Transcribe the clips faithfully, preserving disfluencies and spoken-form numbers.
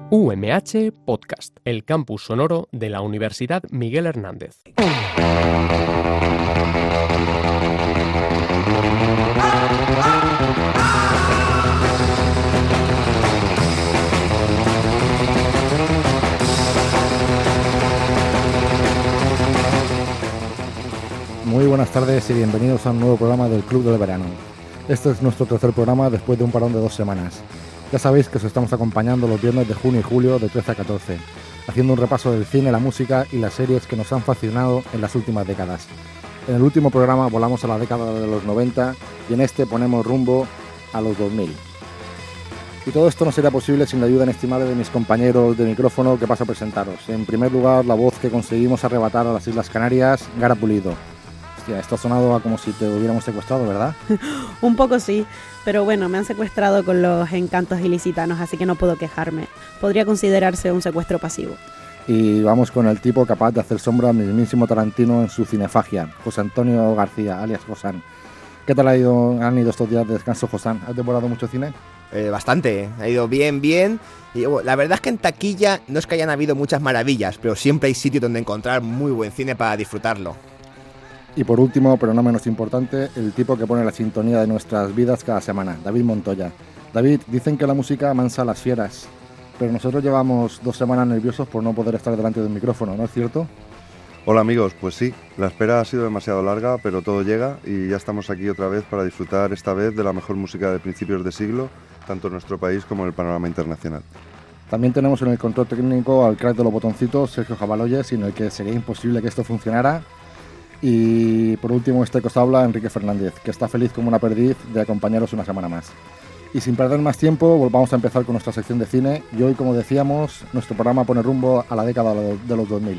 U M H Podcast, el campus sonoro de la Universidad Miguel Hernández. Muy buenas tardes y bienvenidos a un nuevo programa del Club del Verano. Este es nuestro tercer programa después de un parón de dos semanas. Ya sabéis que os estamos acompañando los viernes de junio y julio de trece a catorce, haciendo un repaso del cine, la música y las series que nos han fascinado en las últimas décadas. En el último programa volamos a la década de los noventa y en este ponemos rumbo a los dos mil. Y todo esto no sería posible sin la ayuda inestimable de mis compañeros de micrófono que paso a presentaros. En primer lugar, la voz que conseguimos arrebatar a las Islas Canarias, Gara Pulido. Hostia, esto ha sonado como si te hubiéramos secuestrado, ¿verdad? Un poco sí, pero bueno, me han secuestrado con los encantos ilicitanos, así que no puedo quejarme. Podría considerarse un secuestro pasivo. Y vamos con el tipo capaz de hacer sombra al mismísimo Tarantino en su cinefagia, José Antonio García, alias Josán. ¿Qué tal ha ido, han ido estos días de descanso, Josán? ¿Has devorado mucho cine? Eh, bastante, ha ido bien, bien. Y bueno, la verdad es que en taquilla no es que hayan habido muchas maravillas, pero siempre hay sitios donde encontrar muy buen cine para disfrutarlo. Y por último, pero no menos importante, el tipo que pone la sintonía de nuestras vidas cada semana, David Montoya. David, dicen que la música amansa a las fieras, pero nosotros llevamos dos semanas nerviosos por no poder estar delante del micrófono, ¿no es cierto? Hola amigos, pues sí, la espera ha sido demasiado larga, pero todo llega y ya estamos aquí otra vez para disfrutar esta vez de la mejor música de principios de siglo, tanto en nuestro país como en el panorama internacional. También tenemos en el control técnico al crack de los botoncitos, Sergio Jabaloyes, sin el que sería imposible que esto funcionara. Y por último, este que os habla, Enrique Fernández, que está feliz como una perdiz de acompañaros una semana más. Y sin perder más tiempo, volvamos a empezar con nuestra sección de cine. Y hoy, como decíamos, nuestro programa pone rumbo a la década de los dos mil.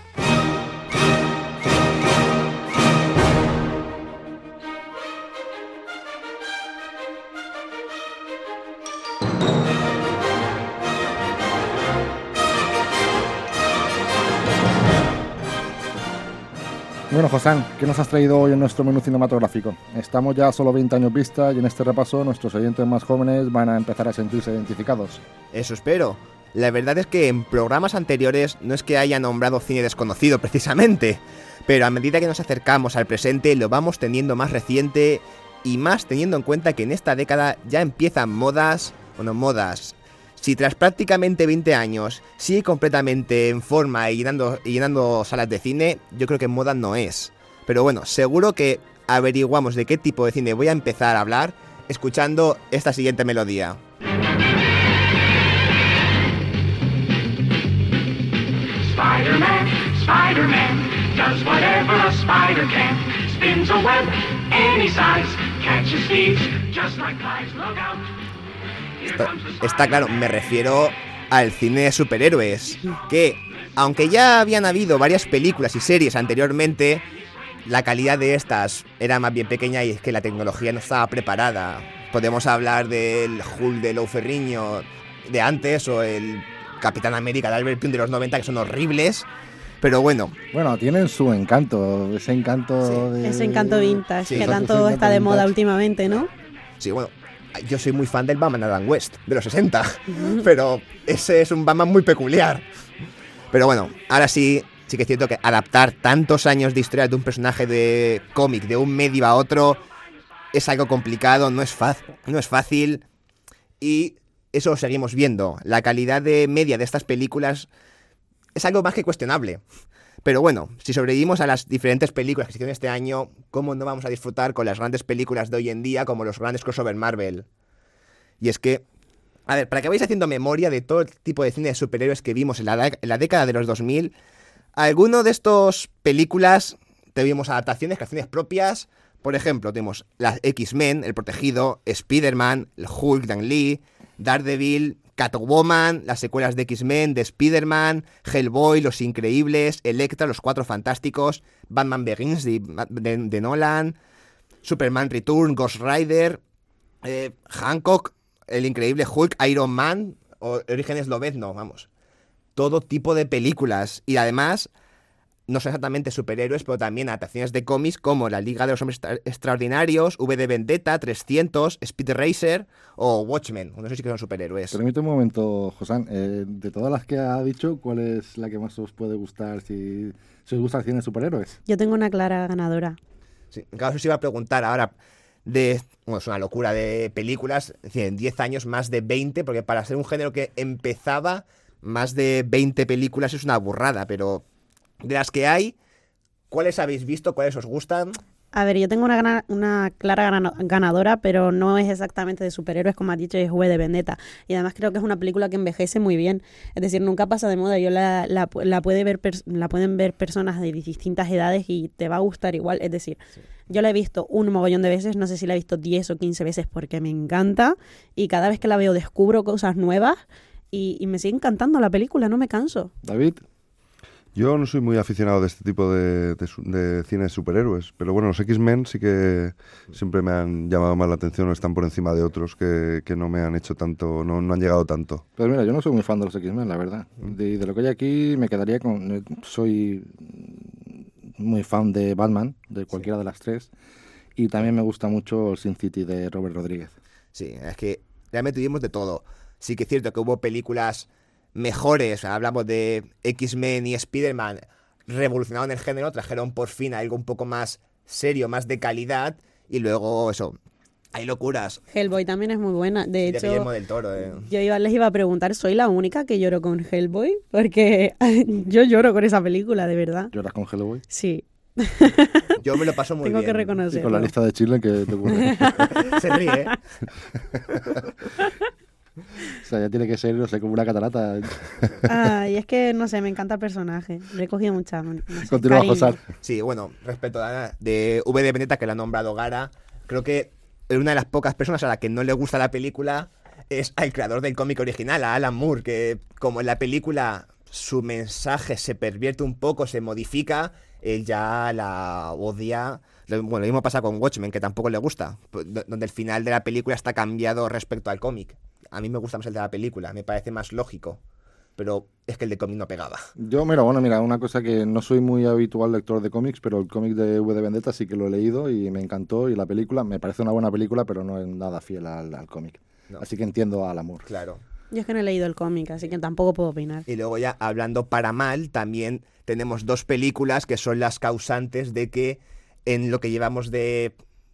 Bueno, Josán, ¿qué nos has traído hoy en nuestro menú cinematográfico? Estamos ya a solo veinte años vista y en este repaso nuestros oyentes más jóvenes van a empezar a sentirse identificados. Eso espero. La verdad es que en programas anteriores no es que haya nombrado cine desconocido precisamente, pero a medida que nos acercamos al presente lo vamos teniendo más reciente y más teniendo en cuenta que en esta década ya empiezan modas, bueno, modas... Si tras prácticamente veinte años sigue completamente en forma y llenando, y llenando salas de cine, yo creo que moda no es. Pero bueno, seguro que averiguamos de qué tipo de cine voy a empezar a hablar escuchando esta siguiente melodía. Spider-Man, Spider-Man, does whatever a spider can. Spins a web any size, catches thieves just like flies, look out. Está, está claro, me refiero al cine de superhéroes, que aunque ya habían habido varias películas y series anteriormente, la calidad de estas era más bien pequeña y es que la tecnología no estaba preparada. Podemos hablar del Hulk de Lou Ferrigno de antes o el Capitán América de Albert Pyun de los noventa, que son horribles, pero bueno. Bueno, tienen su encanto, ese encanto sí. de... Ese encanto vintage, sí, que exacto, tanto está de moda vintage. últimamente, ¿no? Sí, bueno, yo soy muy fan del Batman Adam West, de los sesenta, uh-huh. Pero ese es un Batman muy peculiar. Pero bueno, ahora sí, sí que es cierto que adaptar tantos años de historia de un personaje de cómic, de un medio a otro, es algo complicado, no es, fa- no es fácil, y eso lo seguimos viendo. La calidad de media de estas películas es algo más que cuestionable. Pero bueno, si sobrevivimos a las diferentes películas que se hicieron este año, ¿cómo no vamos a disfrutar con las grandes películas de hoy en día, como los grandes crossover Marvel? Y es que, a ver, para que vayáis haciendo memoria de todo el tipo de cine de superhéroes que vimos en la, de- en la década de los dos mil, alguno de estas películas tuvimos adaptaciones, creaciones propias. Por ejemplo, tenemos las X-Men, El Protegido, Spider-Man, el Hulk, Dan Lee, Daredevil, Catwoman, las secuelas de X-Men, de Spider-Man, Hellboy, Los Increíbles, Elektra, Los Cuatro Fantásticos, Batman Begins de, de, de Nolan, Superman Return, Ghost Rider, eh, Hancock, El Increíble Hulk, Iron Man, o Orígenes Lobezno, vamos. Todo tipo de películas. Y además, no son exactamente superhéroes, pero también adaptaciones de cómics como La Liga de los Hombres Extra- Extraordinarios, V de Vendetta, trescientos, Speed Racer o Watchmen. No sé si que son superhéroes. Permite un momento, Josán. Eh, de todas las que ha dicho, ¿cuál es la que más os puede gustar si, si os gusta el cine de superhéroes? Yo tengo una clara ganadora. Sí, claro, eso se iba a preguntar ahora. De, bueno, es una locura de películas. Es decir, en diez años más de veinte, porque para ser un género que empezaba, más de veinte películas es una burrada, pero de las que hay, ¿cuáles habéis visto? ¿Cuáles os gustan? A ver, yo tengo una, gana- una clara gana- ganadora, pero no es exactamente de superhéroes, como has dicho, es V de Vendetta. Y además creo que es una película que envejece muy bien. Es decir, nunca pasa de moda. Yo la, la, la, puede ver pers- la pueden ver personas de distintas edades y te va a gustar igual. Es decir, sí. Yo la he visto un mogollón de veces, no sé si la he visto diez o quince veces porque me encanta. Y cada vez que la veo descubro cosas nuevas y, y me sigue encantando la película, no me canso. David. Yo no soy muy aficionado de este tipo de, de, de cine de superhéroes, pero bueno, los X-Men sí que siempre me han llamado más la atención, están por encima de otros que, que no me han hecho tanto, no, no han llegado tanto. Pues mira, yo no soy muy fan de los X-Men, la verdad. De, de lo que hay aquí me quedaría con... Soy muy fan de Batman, de cualquiera sí. de las tres, y también me gusta mucho Sin City de Robert Rodríguez. Sí, es que realmente tuvimos de todo. Sí que es cierto que hubo películas mejores, o sea, hablamos de X-Men y Spider-Man, revolucionaron el género, trajeron por fin algo un poco más serio, más de calidad, y luego eso, hay locuras. Hellboy también es muy buena, de sí, hecho, de Guillermo del Toro, eh. yo iba, les iba a preguntar, ¿soy la única que lloro con Hellboy? Porque yo lloro con esa película, de verdad. ¿Lloras con Hellboy? Sí. Yo me lo paso muy Tengo bien. que reconocerlo. Y con la lista de Chile que te ocurre. Se ríe, ¿eh? O sea, ya tiene que ser, no sé, como una catarata. Ay, es que, no sé, me encanta el personaje. Le he cogido mucha... No sé, Continúa, cariño. José. Sí, bueno, respecto a la de V de Vendetta, que la ha nombrado Gara, creo que una de las pocas personas a la que no le gusta la película es al creador del cómic original, a Alan Moore, que como en la película su mensaje se pervierte un poco, se modifica, él ya la odia. Bueno, lo mismo pasa con Watchmen, que tampoco le gusta, donde el final de la película está cambiado respecto al cómic. A mí me gusta más el de la película, me parece más lógico, pero es que el de cómic no pegaba. Yo, mira, bueno, mira, una cosa que no soy muy habitual lector de cómics, pero el cómic de V de Vendetta sí que lo he leído y me encantó, y la película me parece una buena película, pero no es nada fiel al, al cómic. No. Así que entiendo al amor. Claro. Yo es que no he leído el cómic, así que tampoco puedo opinar. Y luego ya, hablando para mal, también tenemos dos películas que son las causantes de que en lo que llevamos de,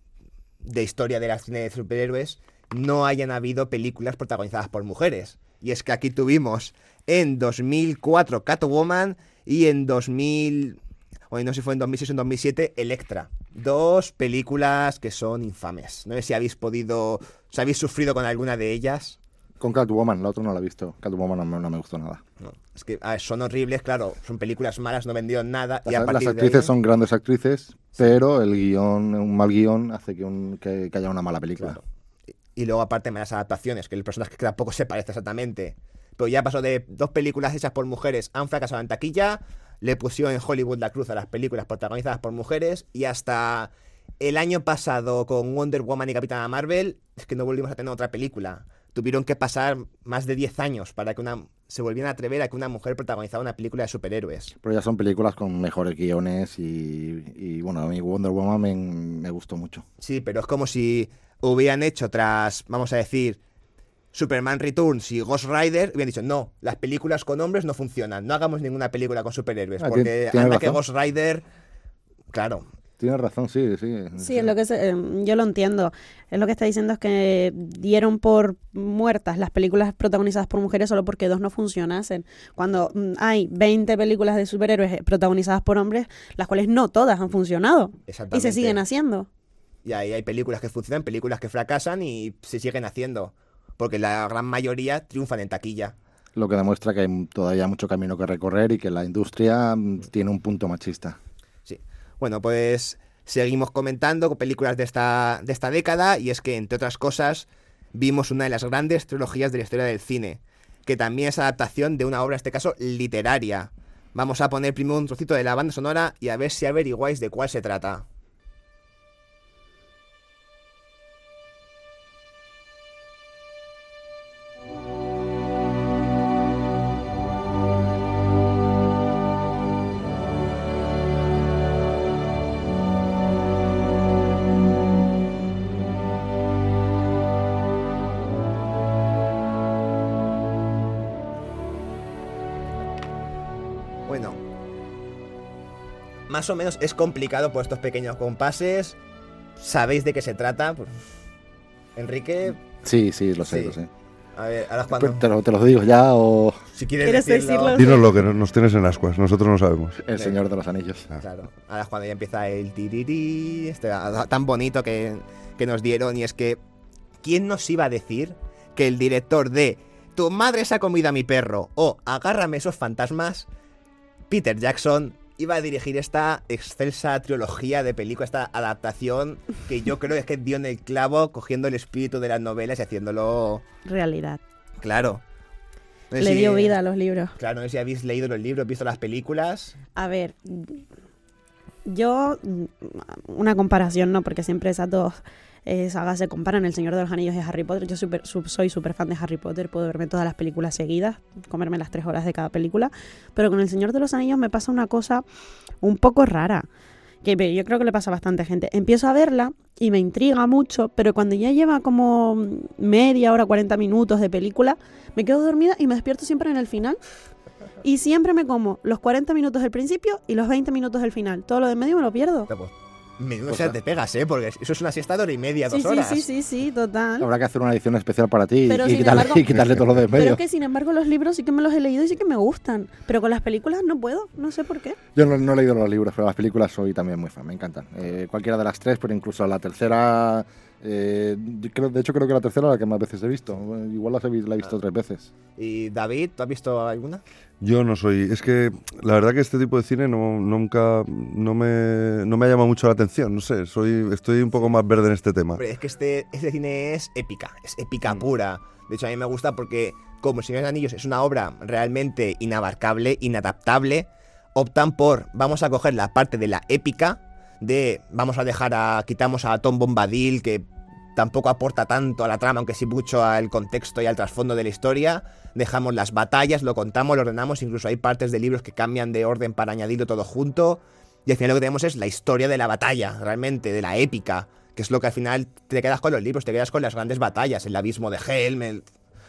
de historia de la cine de superhéroes no hayan habido películas protagonizadas por mujeres. Y es que aquí tuvimos en dos mil cuatro Catwoman y en dos mil... Oye, no sé si fue en dos mil seis o en dos mil siete Electra. Dos películas que son infames. No sé si habéis podido... ¿Os habéis sufrido con alguna de ellas? Con Catwoman, la otra no la he visto. Catwoman no, no me gustó nada. No, es que a ver, son horribles, claro. Son películas malas, no vendieron nada. Las, y a las partir actrices de ahí, son grandes actrices, sí. Pero el guión, un mal guión, hace que, un, que, que haya una mala película. Claro. Y luego aparte malas adaptaciones, que el personaje que tampoco se parece exactamente. Pero ya pasó de dos películas hechas por mujeres, han fracasado en taquilla, le pusieron en Hollywood la cruz a las películas protagonizadas por mujeres, y hasta el año pasado con Wonder Woman y Capitana Marvel, es que no volvimos a tener otra película. Tuvieron que pasar más de diez años para que una se volvieran a atrever a que una mujer protagonizara una película de superhéroes. Pero ya son películas con mejores guiones y, y bueno, a mí Wonder Woman me, me gustó mucho. Sí, pero es como si hubieran hecho tras, vamos a decir, Superman Returns y Ghost Rider, hubieran dicho, no, las películas con hombres no funcionan, no hagamos ninguna película con superhéroes, ah, porque anda que Ghost Rider, claro... Tienes razón, sí, sí. Sí, es lo que se, eh, yo lo entiendo. Es lo que está diciendo es que dieron por muertas las películas protagonizadas por mujeres solo porque dos no funcionasen. Cuando mm, hay veinte películas de superhéroes protagonizadas por hombres, las cuales no todas han funcionado. Exactamente. Y se siguen haciendo. Y ahí hay películas que funcionan, películas que fracasan y se siguen haciendo. Porque la gran mayoría triunfan en taquilla. Lo que demuestra que hay todavía mucho camino que recorrer y que la industria tiene un punto machista. Sí. Bueno, pues seguimos comentando con películas de esta, de esta década, y es que, entre otras cosas, vimos una de las grandes trilogías de la historia del cine, que también es adaptación de una obra, en este caso, literaria. Vamos a poner primero un trocito de la banda sonora y a ver si averiguáis de cuál se trata. más o menos es complicado por estos pequeños compases. ¿Sabéis de qué se trata? Pues, Enrique... Sí, sí, lo sé, Sí. lo sé. A ver, ahora es cuando... ¿Te lo, te lo digo ya o Si quieres, ¿Quieres decirlo... decirlo? Dinos lo que no- nos tienes en ascuas, nosotros no sabemos. El Señor de los Anillos? Claro, ahora es cuando ya empieza el tirirí, este tan bonito que, que nos dieron. Y es que, ¿quién nos iba a decir que el director de Tu madre se ha comido a mi perro o Agárrame esos fantasmas, Peter Jackson, iba a dirigir esta excelsa trilogía de películas, esta adaptación que yo creo es que dio en el clavo, cogiendo el espíritu de las novelas y haciéndolo Realidad. claro? No sé Le si- dio vida a los libros. Claro, no sé si habéis leído los libros, visto las películas. A ver, yo, una comparación, ¿no? Porque siempre esas dos eh, sagas se comparan, El Señor de los Anillos y Harry Potter. Yo super, sub- soy súper fan de Harry Potter, puedo verme todas las películas seguidas, comerme las tres horas de cada película, pero con El Señor de los Anillos me pasa una cosa un poco rara, que yo creo que le pasa a bastante gente. Empiezo a verla y me intriga mucho, pero cuando ya lleva como media hora, cuarenta minutos de película, me quedo dormida y me despierto siempre en el final. Y siempre me como los cuarenta minutos del principio y los veinte minutos del final. Todo lo de medio me lo pierdo. Pues, menudo Pues, sea te pegas, ¿eh? Porque eso es una siesta de hora y media, dos Sí, sí, horas. sí, sí, sí, total. Habrá que hacer una edición especial para ti Pero y, sin quitarle, embargo- y quitarle todo lo de en medio. Pero que sin embargo los libros sí que me los he leído y sí que me gustan. Pero con las películas no puedo, no sé por qué. Yo no, no he leído los libros, pero las películas soy también muy fan, me encantan. Eh, cualquiera de las tres, pero incluso la tercera... eh, yo creo, de hecho, creo que la tercera es la que más veces he visto. Bueno, igual las he, vi- la he visto tres veces. Y David, ¿tú has visto alguna? Yo no soy... Es que la verdad que este tipo de cine no, nunca... No me, no me ha llamado mucho la atención, no sé. Soy, estoy un poco más verde en este tema. Hombre, es que este, este cine es épica, es épica pura. De hecho, a mí me gusta porque, como El Señor de los Anillos es una obra realmente inabarcable, inadaptable, optan por, vamos a coger la parte de la épica, de vamos a dejar a... Quitamos a Tom Bombadil, que tampoco aporta tanto a la trama, aunque sí mucho al contexto y al trasfondo de la historia. Dejamos las batallas, lo contamos, lo ordenamos, incluso hay partes de libros que cambian de orden para añadirlo todo junto. Y al final lo que tenemos es la historia de la batalla, realmente, de la épica, que es lo que al final te quedas con los libros, te quedas con las grandes batallas, el abismo de Helm, el,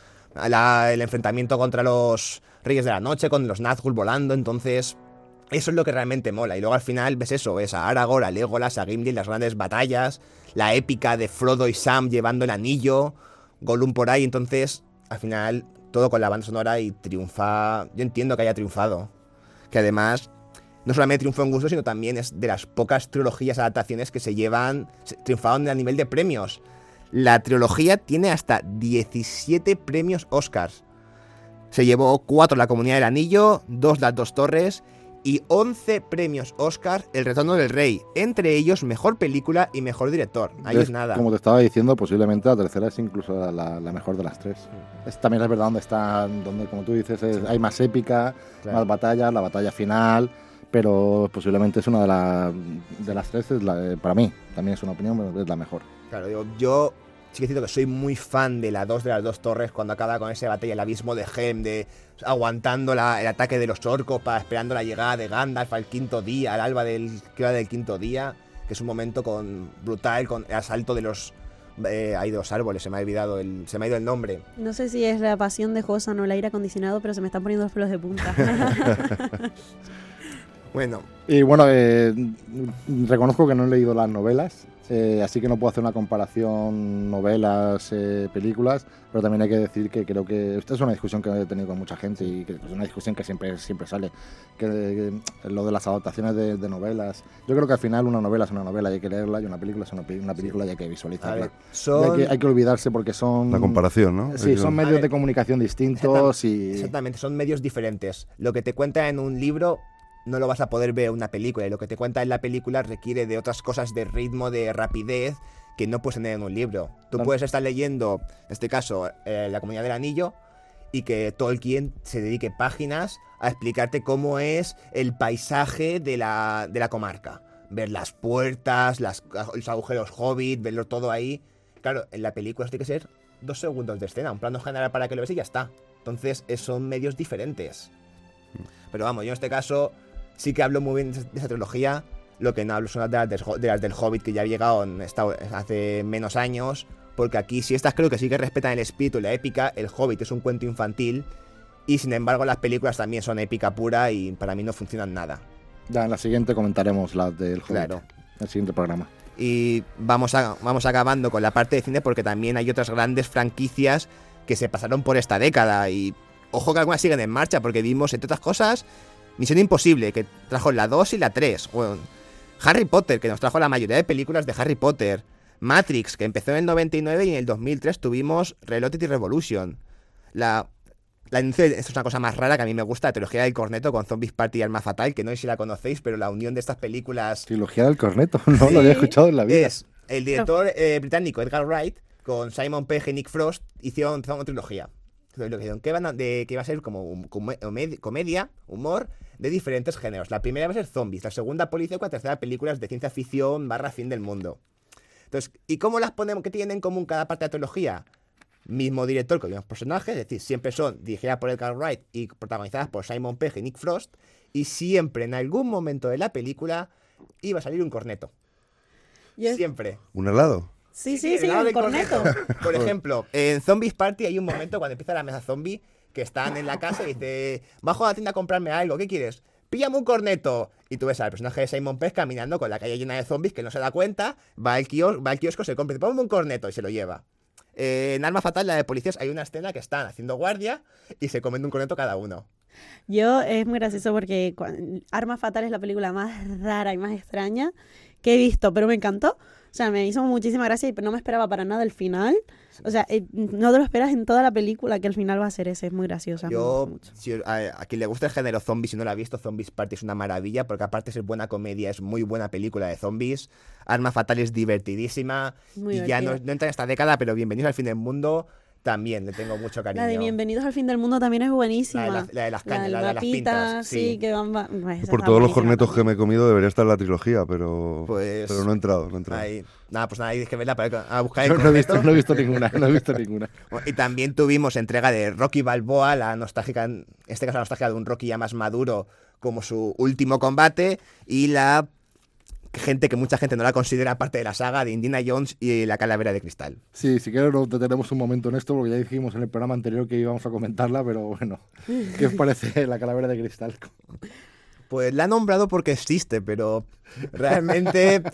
la- el enfrentamiento contra los Reyes de la Noche, con los Nazgûl volando. Entonces, eso es lo que realmente mola. Y luego al final ves eso, ves a Aragorn, a Legolas, a Gimli, las grandes batallas, la épica de Frodo y Sam llevando el anillo, Gollum por ahí. Entonces, al final, todo con la banda sonora y triunfa. Yo entiendo que haya triunfado. Que además, no solamente triunfó en gusto, sino también es de las pocas trilogías adaptaciones que se llevan, se- triunfaron a nivel de premios. La trilogía tiene hasta diecisiete premios Oscars. Se llevó cuatro La Comunidad del Anillo, dos Las Dos Torres y once premios Oscar El Retorno del Rey, entre ellos Mejor Película y Mejor Director. Ahí es, Es, nada. Como te estaba diciendo, posiblemente la tercera es incluso la, la mejor de las tres. Es, también es verdad donde está, donde como tú dices, es- hay más épica, Claro. más batallas, la batalla final, pero posiblemente es una de, la- de las tres, es la, para mí, también es una opinión, pero es la mejor. Claro, digo, yo sí que siento que soy muy fan de la dos de las dos torres cuando acaba con esa batalla, el abismo de Helm, de aguantando la- el ataque de los orcos, para esperando la llegada de Gandalf al quinto día, al alba del, que era del quinto día, que es un momento con brutal, con el asalto de los... Eh, hay dos árboles, se me ha olvidado el, se me ha ido el nombre. No sé si es la pasión de Josan o el aire acondicionado, pero se me están poniendo los pelos de punta. Bueno, Y bueno, eh, reconozco que no he leído las novelas, eh, así que no puedo hacer una comparación novelas, eh, películas, pero también hay que decir que creo que esta es una discusión que he tenido con mucha gente y que es una discusión que siempre, siempre sale, que, que lo de las adaptaciones de, de novelas. Yo creo que al final una novela es una novela y hay que leerla, y una película es una, pe- una película y hay que a visualizarla. ver, Y son... hay, que, hay que olvidarse porque son... La comparación, ¿no? Sí, Hay que- son A medios ver, de comunicación distintos y... Exactamente, son medios diferentes. Lo que te cuenta en un libro no lo vas a poder ver en una película, y lo que te cuenta en la película requiere de otras cosas de ritmo, de rapidez, que no puedes tener en un libro. Tú Claro. puedes estar leyendo, en este caso, eh, La Comunidad del Anillo, y que Tolkien se dedique páginas a explicarte cómo es el paisaje de la, de la comarca. Ver las puertas, las, los agujeros hobbit, verlo todo ahí. Claro, en la película tiene que ser dos segundos de escena, un plano general para que lo veas y ya está. Entonces, eh, son medios diferentes. Pero vamos, yo en este caso sí que hablo muy bien de esa- de esa trilogía. Lo que no hablo son las de las, del, de las del Hobbit, que ya llegaron esta- hace menos años. Porque aquí, si estas creo que sí que respetan el espíritu y la épica, el Hobbit es un cuento infantil. Y sin embargo, las películas también son épica pura y para mí no funcionan nada. Ya en la siguiente comentaremos las del Hobbit. Claro. En el siguiente programa. Y vamos, a, vamos acabando con la parte de cine porque también hay otras grandes franquicias que se pasaron por esta década. Y ojo que algunas siguen en marcha porque vimos, entre otras cosas, Misión Imposible, que trajo la dos y la tres. Bueno, Harry Potter, que nos trajo la mayoría de películas de Harry Potter. Matrix, que empezó en el noventa y nueve y en el dos mil tres tuvimos Reloaded y Revolution. La... La inicio, esto es una cosa más rara que a mí me gusta, la trilogía del corneto con Zombies Party y Arma Fatal, que no sé si la conocéis, pero la unión de estas películas... Trilogía del corneto, no lo había escuchado en la vida. Es el director eh, británico Edgar Wright con Simon Pegg y Nick Frost hicieron, hicieron una trilogía. Trilogía que, van a, de, que va a ser como un, comedia, comedia, humor de diferentes géneros. La primera va a ser zombies, la segunda policíaca, la tercera películas de ciencia ficción barra fin del mundo. Entonces, ¿y cómo las ponemos? ¿Qué tienen en común cada parte de la trilogía? Mismo director con los mismos personajes, es decir, siempre son dirigidas por Edgar Wright y protagonizadas por Simon Pegg y Nick Frost, y siempre en algún momento de la película iba a salir un corneto. Yo- Siempre. ¿Un helado? Sí, sí, sí, el lado un del corneto. Por ejemplo, en Zombies Party hay un momento cuando empieza la mesa zombie que están en la casa y dice, bajo a la tienda a comprarme algo, ¿qué quieres? Píllame un corneto. Y tú ves al personaje de Simon Pegg caminando con la calle llena de zombies que no se da cuenta, va al kiosco, va al kiosco se compra, y dice, ponme un corneto y se lo lleva. Eh, en Arma Fatal, la de policías, hay una escena que están haciendo guardia y se comen un corneto cada uno. Yo, es muy gracioso porque cuan- Arma Fatal es la película más rara y más extraña que he visto, pero me encantó. O sea, me hizo muchísima gracia y no me esperaba para nada el final. O sea, eh, no te lo esperas en toda la película que el final va a ser ese. Es muy graciosa. me Yo, gusta mucho. si a, a quien le gusta el género zombies y no la ha visto, Zombies Party es una maravilla, porque aparte de ser buena comedia, es muy buena película de zombies. Arma Fatal es divertidísima. Muy y ya no, divertida. no entra en esta década, pero Bienvenidos al fin del mundo también le tengo mucho cariño. La de Bienvenidos al fin del mundo también es buenísima. La de, la, la de las La cañas, del la de las mapita, pintas. sí, Sí, que van... va- pues esa Por está todos los buenísima cornetos que también. me he comido debería estar la trilogía, pero, Pues- pero no he entrado. No he entrado. Ahí. Nada, pues nada, hay que verla para a buscar el Yo no he, visto, corneto. no he visto ninguna, no he visto ninguna. Bueno, y también tuvimos entrega de Rocky Balboa, la nostálgica, en este caso la nostalgia de un Rocky ya más maduro como su último combate, y la gente que mucha gente no la considera parte de la saga de Indiana Jones y la Calavera de Cristal. Sí, si quieres nos detenemos un momento en esto porque ya dijimos en el programa anterior que íbamos a comentarla, pero bueno, ¿qué os parece la calavera de cristal? Pues la han nombrado porque existe, pero realmente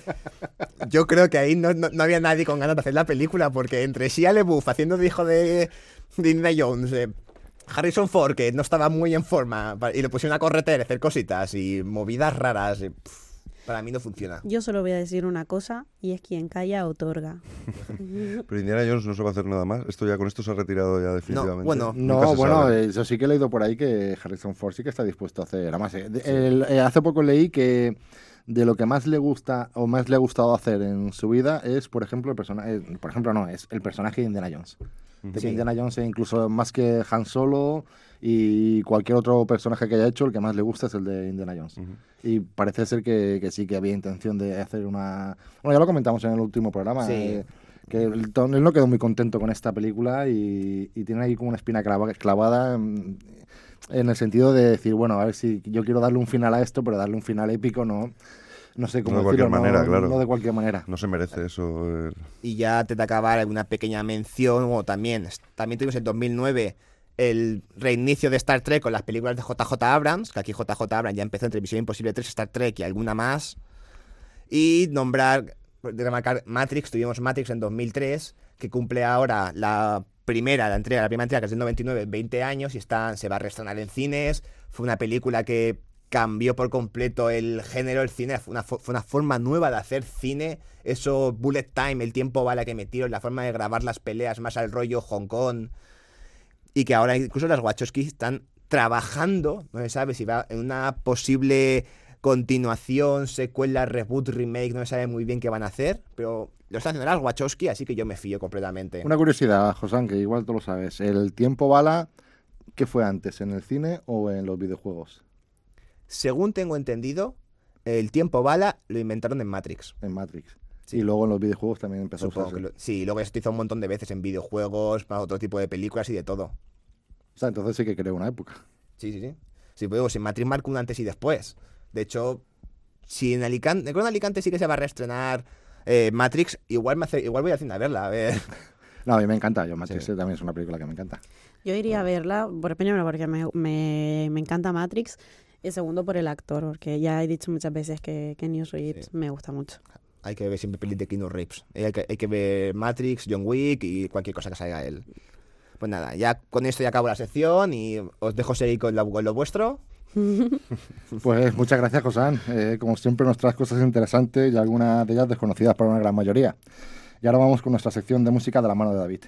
yo creo que ahí no, no- no había nadie con ganas de hacer la película, porque entre Shia LaBeouf haciendo de hijo de, de Indiana Jones, eh, Harrison Ford, que no estaba muy en forma, pa- y le pusieron a correter, a hacer cositas y movidas raras, eh, pf, para mí no funciona. Yo solo voy a decir una cosa, y es quien calla otorga. Pero Indiana Jones no se va a hacer nada más. Esto ya con esto se ha retirado ya definitivamente. bueno, Nunca No, se bueno, sabe. eh, yo sí que he leído por ahí que Harrison Ford sí que está dispuesto a hacer. Además, eh, de- el- eh, hace poco leí que de lo que más le gusta o más le ha gustado hacer en su vida es, por ejemplo, el personaje, por ejemplo, no, es el personaje de Indiana Jones. De que Sí. Indiana Jones, eh, incluso más que Han Solo y cualquier otro personaje que haya hecho, el que más le gusta es el de Indiana Jones. Ujú. Y parece ser que, que sí que había intención de hacer una... Bueno, ya lo comentamos en el último programa. Sí. eh, que el Tom- él no quedó muy contento con esta película y, y tiene ahí como una espina clava- clavada en, en el sentido de decir, bueno, a ver si yo quiero darle un final a esto, pero darle un final épico no, no sé cómo No de cualquier decirlo, manera, no, claro. no de cualquier manera. No se merece eso. eh. Y ya te de acabar una pequeña mención, o también, también tuvimos en dos mil nueve el reinicio de Star Trek con las películas de J J Abrams, que aquí J J Abrams ya empezó entre Misión Imposible tres, Star Trek y alguna más. Y nombrar, de remarcar Matrix, tuvimos Matrix en dos mil tres, que cumple ahora la primera, la entrega, la primera entrega, que es del noventa y nueve, veinte años, y está, se va a reestrenar en cines. Fue una película que cambió por completo el género del cine, fue una, fo- fue una forma nueva de hacer cine. Eso, bullet time, el tiempo bala que metieron, la forma de grabar las peleas más al rollo Hong Kong. Y que ahora incluso las Wachowski están trabajando, no se sabe si va en una posible continuación, secuela, reboot, remake, no se sabe muy bien qué van a hacer, pero lo están haciendo las Wachowski, así que yo me fío completamente. Una curiosidad, Josán, que igual tú lo sabes. ¿El tiempo bala qué fue antes, en el cine o en los videojuegos? Según tengo entendido, el tiempo bala lo inventaron en Matrix. En Matrix. Sí. Y luego en los videojuegos también empezó a Supongo usarse. que lo- sí, luego se utilizó un montón de veces en videojuegos, para otro tipo de películas y de todo. O sea, entonces sí que creó una época. Sí, sí, sí. Sí, pues digo, si Matrix marca un antes y después. De hecho, si en Alicante, creo que en Alicante sí que se va a reestrenar eh, Matrix, igual me hace, igual voy al cine a verla, a ver. No, a mí me encanta. Yo Matrix Sí. también es una película que me encanta. Yo iría a verla, por primero porque me, me, me encanta Matrix, Y segundo por el actor, porque ya he dicho muchas veces que, que Keanu Reeves Sí. me gusta mucho. Hay que ver siempre pelis de Keanu Reeves. Eh, Hay que, hay que ver Matrix, John Wick y cualquier cosa que salga él. Pues nada, ya con esto ya acabo la sección y os dejo seguir con lo, con lo vuestro. Pues muchas gracias, Josán. Eh, como siempre nos traes cosas interesantes y algunas de ellas desconocidas para una gran mayoría. Y ahora vamos con nuestra sección de música de la mano de David.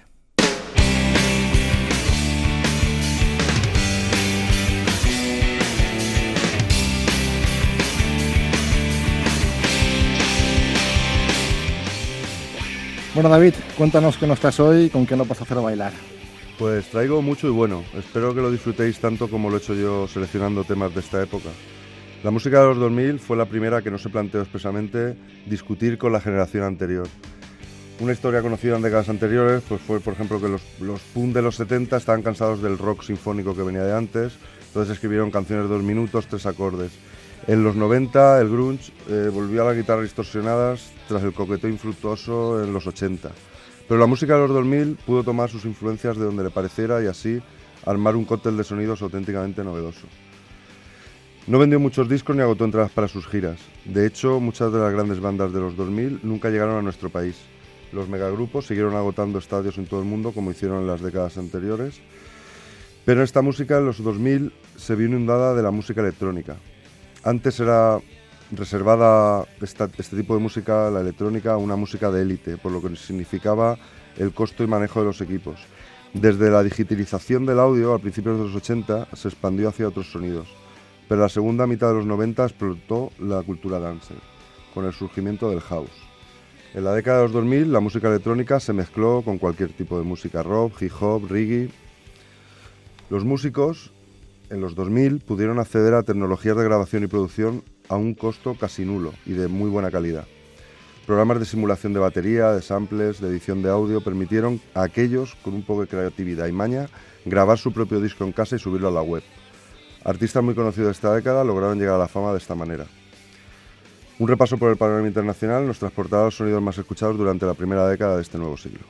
Bueno, David, cuéntanos qué nos traes hoy y con qué nos vas a hacer bailar. Pues traigo mucho y bueno, espero que lo disfrutéis tanto como lo he hecho yo seleccionando temas de esta época. La música de los dos mil fue la primera que no se planteó expresamente discutir con la generación anterior. Una historia conocida en décadas anteriores pues fue, por ejemplo, que los, los punk de los setenta estaban cansados del rock sinfónico que venía de antes, entonces escribieron canciones de dos minutos, tres acordes. En los noventa el grunge eh, volvió a las guitarras distorsionadas tras el coqueteo infructuoso en los ochenta. Pero la música de los dos mil pudo tomar sus influencias de donde le pareciera y así armar un cóctel de sonidos auténticamente novedoso. No vendió muchos discos ni agotó entradas para sus giras. De hecho, muchas de las grandes bandas de los dos mil nunca llegaron a nuestro país. Los megagrupos siguieron agotando estadios en todo el mundo como hicieron en las décadas anteriores. Pero esta música en los dos mil se vio inundada de la música electrónica. Antes era reservada esta, este tipo de música, la electrónica, a una música de élite, por lo que significaba el costo y manejo de los equipos. Desde la digitalización del audio, a principios de los ochenta, se expandió hacia otros sonidos. Pero la segunda mitad de los noventa explotó la cultura dance, con el surgimiento del house. En la década de los dos mil, la música electrónica se mezcló con cualquier tipo de música, rock, hip hop, reggae. Los músicos en los dos mil pudieron acceder a tecnologías de grabación y producción a un costo casi nulo y de muy buena calidad. Programas de simulación de batería, de samples, de edición de audio permitieron a aquellos con un poco de creatividad y maña grabar su propio disco en casa y subirlo a la web. Artistas muy conocidos de esta década lograron llegar a la fama de esta manera. Un repaso por el panorama internacional nos transportará a los sonidos más escuchados durante la primera década de este nuevo siglo.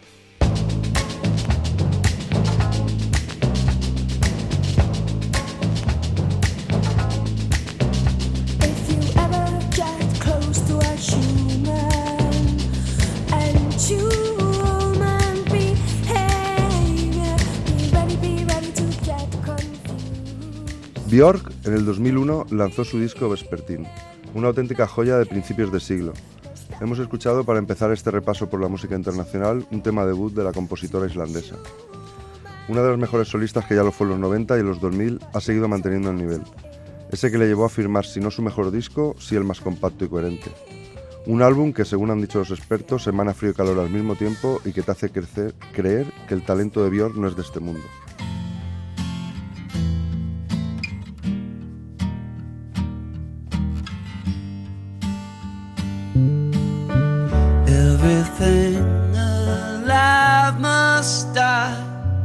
Björk en el dos mil uno lanzó su disco Vespertine, una auténtica joya de principios de siglo. Hemos escuchado para empezar este repaso por la música internacional un tema debut de la compositora islandesa. Una de las mejores solistas que ya lo fue en los noventa y en los dos mil ha seguido manteniendo el nivel. Ese que le llevó a firmar si no su mejor disco, sí el más compacto y coherente. Un álbum que, según han dicho los expertos, emana frío y calor al mismo tiempo y que te hace crecer, creer que el talento de Björk no es de este mundo. Everything alive must die.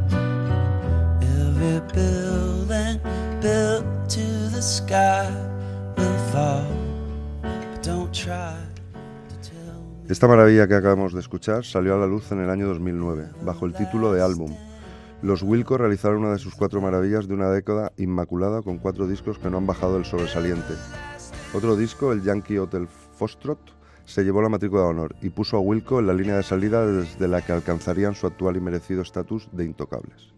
Every building built to the sky will fall. But don't try to tell me. Esta maravilla que acabamos de escuchar salió a la luz en el año dos mil nueve, bajo el título de Álbum. Los Wilco realizaron una de sus cuatro maravillas de una década inmaculada con cuatro discos que no han bajado del sobresaliente. Otro disco, el Yankee Hotel Foxtrot, se llevó la matrícula de honor y puso a Wilco en la línea de salida desde la que alcanzarían su actual y merecido estatus de intocables.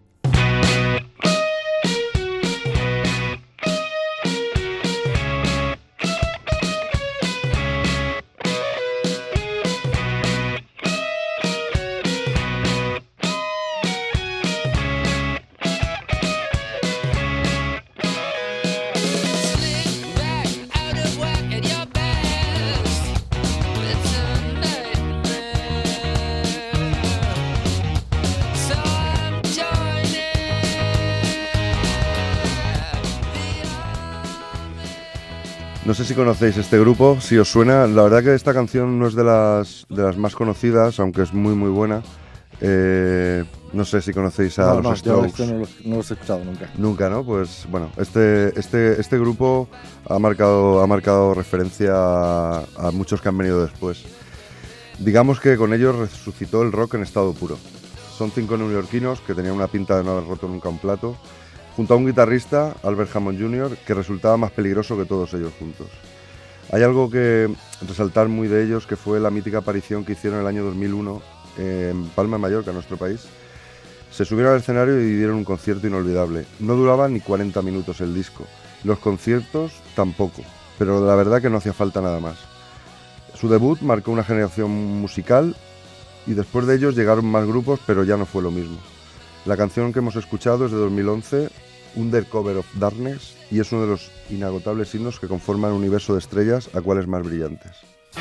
No sé si conocéis este grupo, si os suena. La verdad que esta canción no es de las, de las más conocidas, aunque es muy muy buena. Eh, no sé si conocéis a no, los no, Strokes. Yo esto no, los, no los he escuchado nunca. Nunca, ¿no? Pues bueno, este, este, este grupo ha marcado, ha marcado referencia a, a muchos que han venido después. Digamos que con ellos resucitó el rock en estado puro. Son cinco neoyorquinos que tenían una pinta de no haber roto nunca un plato. junto a un guitarrista, Albert Hammond junior, que resultaba más peligroso que todos ellos juntos. Hay algo que resaltar muy de ellos, que fue la mítica aparición que hicieron en el año dos mil uno en Palma de Mallorca, nuestro país. Se subieron al escenario y dieron un concierto inolvidable. No duraba ni cuarenta minutos el disco, los conciertos tampoco, pero la verdad que no hacía falta nada más. Su debut marcó una generación musical y después de ellos llegaron más grupos, pero ya no fue lo mismo. La canción que hemos escuchado es de dos mil once, Undercover of Darkness, y es uno de los inagotables himnos que conforman un universo de estrellas a cuales más brillantes.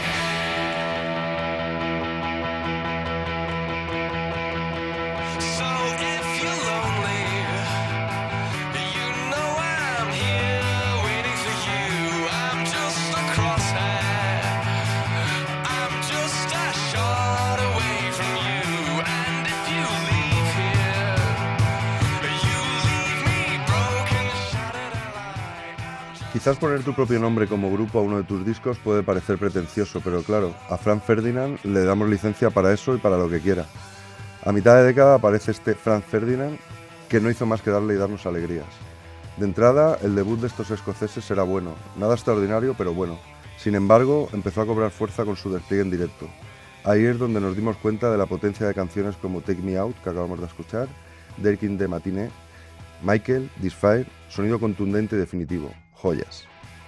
Quizás poner tu propio nombre como grupo a uno de tus discos puede parecer pretencioso, pero claro, a Franz Ferdinand le damos licencia para eso y para lo que quiera. A mitad de década aparece este Franz Ferdinand que no hizo más que darle y darnos alegrías. De entrada, el debut de estos escoceses era bueno, nada extraordinario, pero bueno. Sin embargo, empezó a cobrar fuerza con su despliegue en directo. Ahí es donde nos dimos cuenta de la potencia de canciones como Take Me Out, que acabamos de escuchar, Derkin de Matinee, Michael, This Fire, sonido contundente y definitivo. Joyas.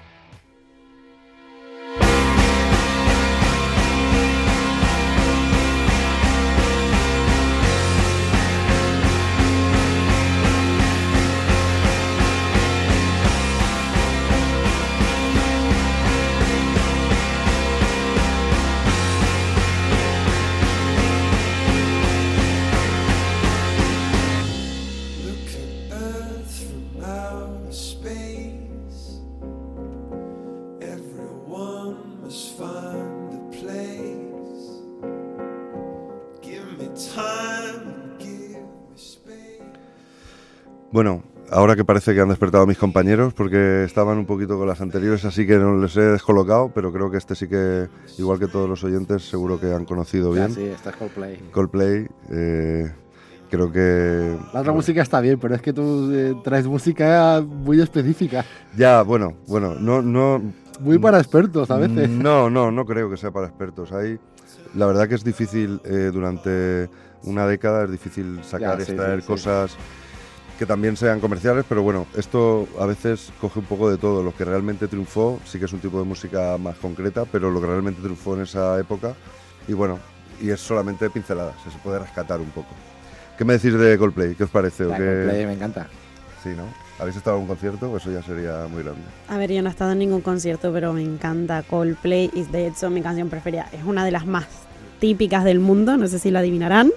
Bueno, ahora que parece que han despertado a mis compañeros, porque estaban un poquito con las anteriores, así que no les he descolocado, pero creo que este sí que, igual que todos los oyentes, seguro que han conocido bien. Ah, sí, esta es Coldplay. Coldplay, eh, creo que... La otra música está bien, pero es que tú eh, traes música muy específica. Ya, bueno, bueno, no... no muy para expertos a veces. No, no, no creo que sea para expertos. Hay, la verdad que es difícil, eh, durante una década es difícil sacar, ya, sí, extraer sí, cosas... Sí. que también sean comerciales, pero bueno, esto a veces coge un poco de todo. Lo que realmente triunfó sí que es un tipo de música más concreta, pero lo que realmente triunfó en esa época, y bueno, y es solamente pinceladas, se puede rescatar un poco. ¿Qué me decís de Coldplay? ¿Qué os parece? La Coldplay me encanta. Sí, ¿no? ¿Habéis estado en un concierto? Pues eso ya sería muy grande. A ver, yo no he estado en ningún concierto, pero me encanta Coldplay, y de hecho mi canción preferida es una de las más típicas del mundo, no sé si la adivinarán.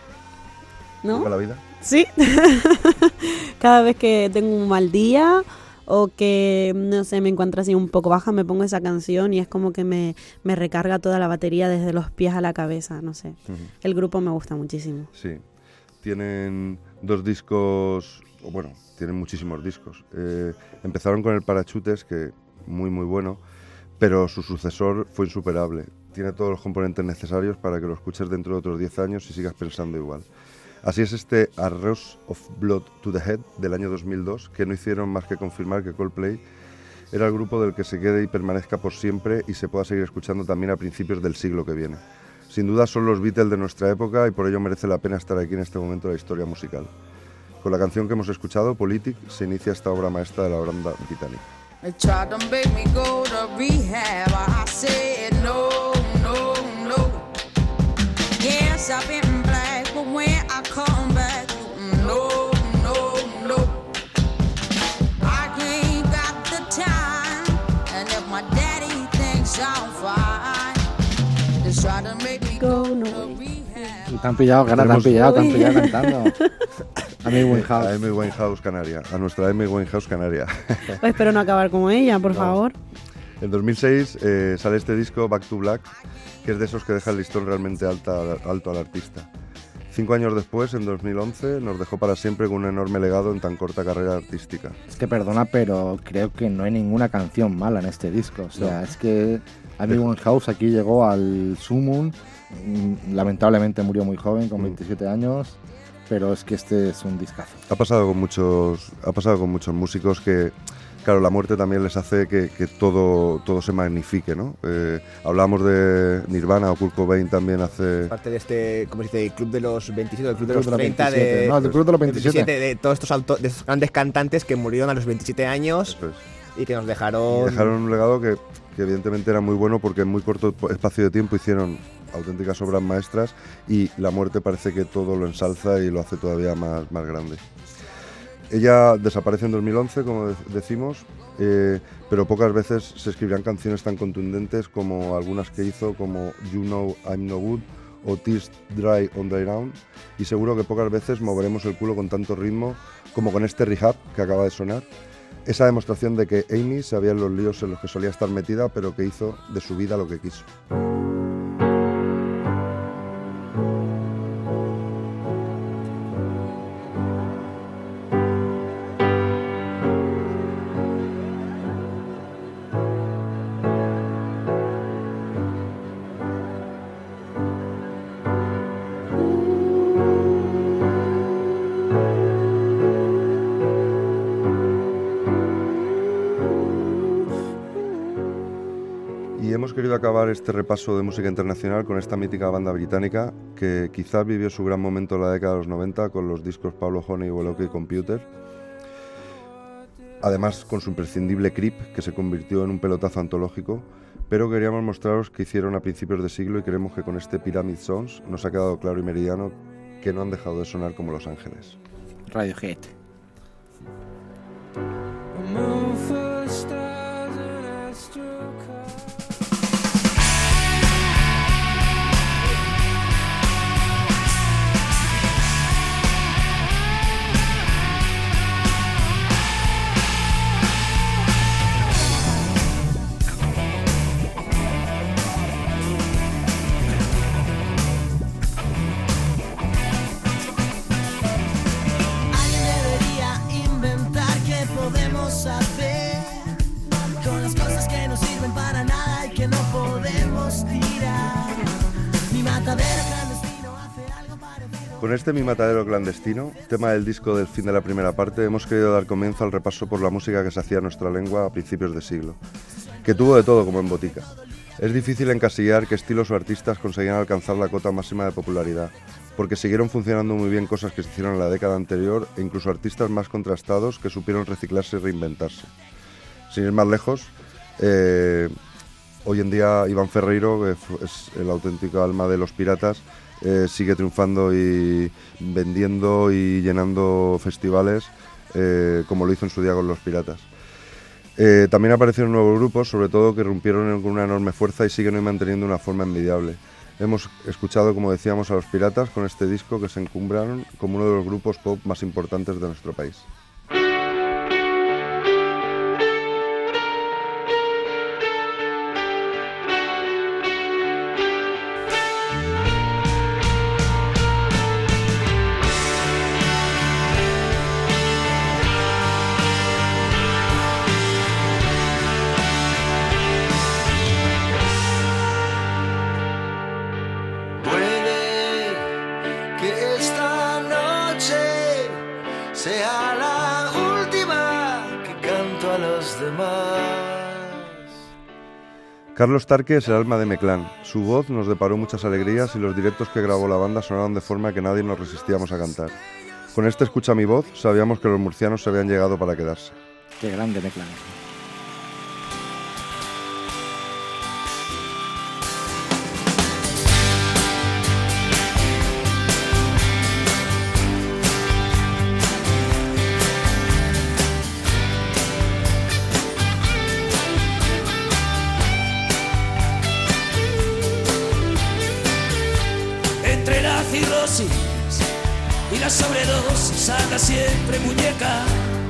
¿No? ¿Para la vida? Sí, cada vez que tengo un mal día o que, no sé, me encuentro así un poco baja, me pongo esa canción y es como que me, me recarga toda la batería desde los pies a la cabeza, no sé. Uh-huh. El grupo me gusta muchísimo. Sí, tienen dos discos, o bueno, tienen muchísimos discos. Eh, empezaron con el Parachutes, que muy muy bueno, pero su sucesor fue insuperable. Tiene todos los componentes necesarios para que lo escuches dentro de otros diez años y sigas pensando igual. Así es este A Rush of Blood to the Head del año dos mil dos, que no hicieron más que confirmar que Coldplay era el grupo del que se quede y permanezca por siempre y se pueda seguir escuchando también a principios del siglo que viene. Sin duda son los Beatles de nuestra época y por ello merece la pena estar aquí en este momento de la historia musical. Con la canción que hemos escuchado, Politic, se inicia esta obra maestra de la banda británica. When I come back, no, no, no, I ain't got the time. And if my daddy thinks I'm fine, just try to make me go to rehab. Te han pillado, ganas, te han pillado, te han pillado cantando. Amy Winehouse. A Amy Winehouse Canaria, a nuestra Amy Winehouse Canaria. Pues espero no acabar como ella, por no. favor. En dos mil seis eh, sale este disco, Back to Black, que es de esos que deja el listón realmente alta, alto al artista. Cinco años después, en dos mil once, nos dejó para siempre con un enorme legado en tan corta carrera artística. Es que perdona, pero creo que no hay ninguna canción mala en este disco. O sea, no. es que Amy Winehouse aquí llegó al sumum, lamentablemente murió muy joven, con veintisiete mm. años, pero es que este es un discazo. Ha pasado con muchos, ha pasado con muchos músicos que, claro, la muerte también les hace que, que todo, todo se magnifique, ¿no? Eh, hablábamos de Nirvana, o Kurt Cobain también hace... Parte de este, ¿cómo se dice? El club de los veintisiete, el club de Club los de los treinta, veintisiete. de, No, del club de los veintisiete. de todos estos, auto, de estos grandes cantantes que murieron a los veintisiete años Eso es. y que nos dejaron... Dejaron un legado que, que evidentemente era muy bueno porque en muy corto espacio de tiempo hicieron auténticas obras maestras y la muerte parece que todo lo ensalza y lo hace todavía más, más grande. Ella desaparece en dos mil once, como de- decimos, eh, pero pocas veces se escribían canciones tan contundentes como algunas que hizo, como You Know I'm No Good o Tears Dry on the Ground, y seguro que pocas veces moveremos el culo con tanto ritmo como con este Rehab que acaba de sonar. Esa demostración de que Amy sabía los líos en los que solía estar metida, pero que hizo de su vida lo que quiso. Y hemos querido acabar este repaso de música internacional con esta mítica banda británica que quizás vivió su gran momento en la década de los noventa con los discos Pablo Honey o el OK Computer. Además con su imprescindible Creep, que se convirtió en un pelotazo antológico, pero queríamos mostraros que hicieron a principios de siglo y creemos que con este Pyramid Songs nos ha quedado claro y meridiano que no han dejado de sonar como Los Ángeles. Radiohead. Alguien debería inventar qué podemos hacer con las cosas que no sirven para nada y que no podemos tirar. Mi matadero clandestino hace algo parecido. Con este Mi Matadero Clandestino, tema del disco del fin de la primera parte, hemos querido dar comienzo al repaso por la música que se hacía en nuestra lengua a principios de siglo, que tuvo de todo como en botica. Es difícil encasillar qué estilos o artistas conseguían alcanzar la cota máxima de popularidad, porque siguieron funcionando muy bien cosas que se hicieron en la década anterior e incluso artistas más contrastados que supieron reciclarse y reinventarse. Sin ir más lejos, eh, hoy en día Iván Ferreiro, que fu- es el auténtico alma de Los Piratas, eh, sigue triunfando y vendiendo y llenando festivales eh, como lo hizo en su día con Los Piratas. Eh, también aparecieron nuevos grupos, sobre todo que rompieron con una enorme fuerza y siguen hoy manteniendo una forma envidiable. Hemos escuchado, como decíamos, a Los Piratas con este disco que se encumbraron como uno de los grupos pop más importantes de nuestro país. Puede que esta noche sea la última que canto a los demás. Carlos Tarque es el alma de Meclán. Su voz nos deparó muchas alegrías y los directos que grabó la banda sonaron de forma que nadie nos resistíamos a cantar. Con este Escucha mi voz sabíamos que los murcianos se habían llegado para quedarse. Qué grande Meclán. Entre la cirrosis y la sobredosis anda siempre muñeca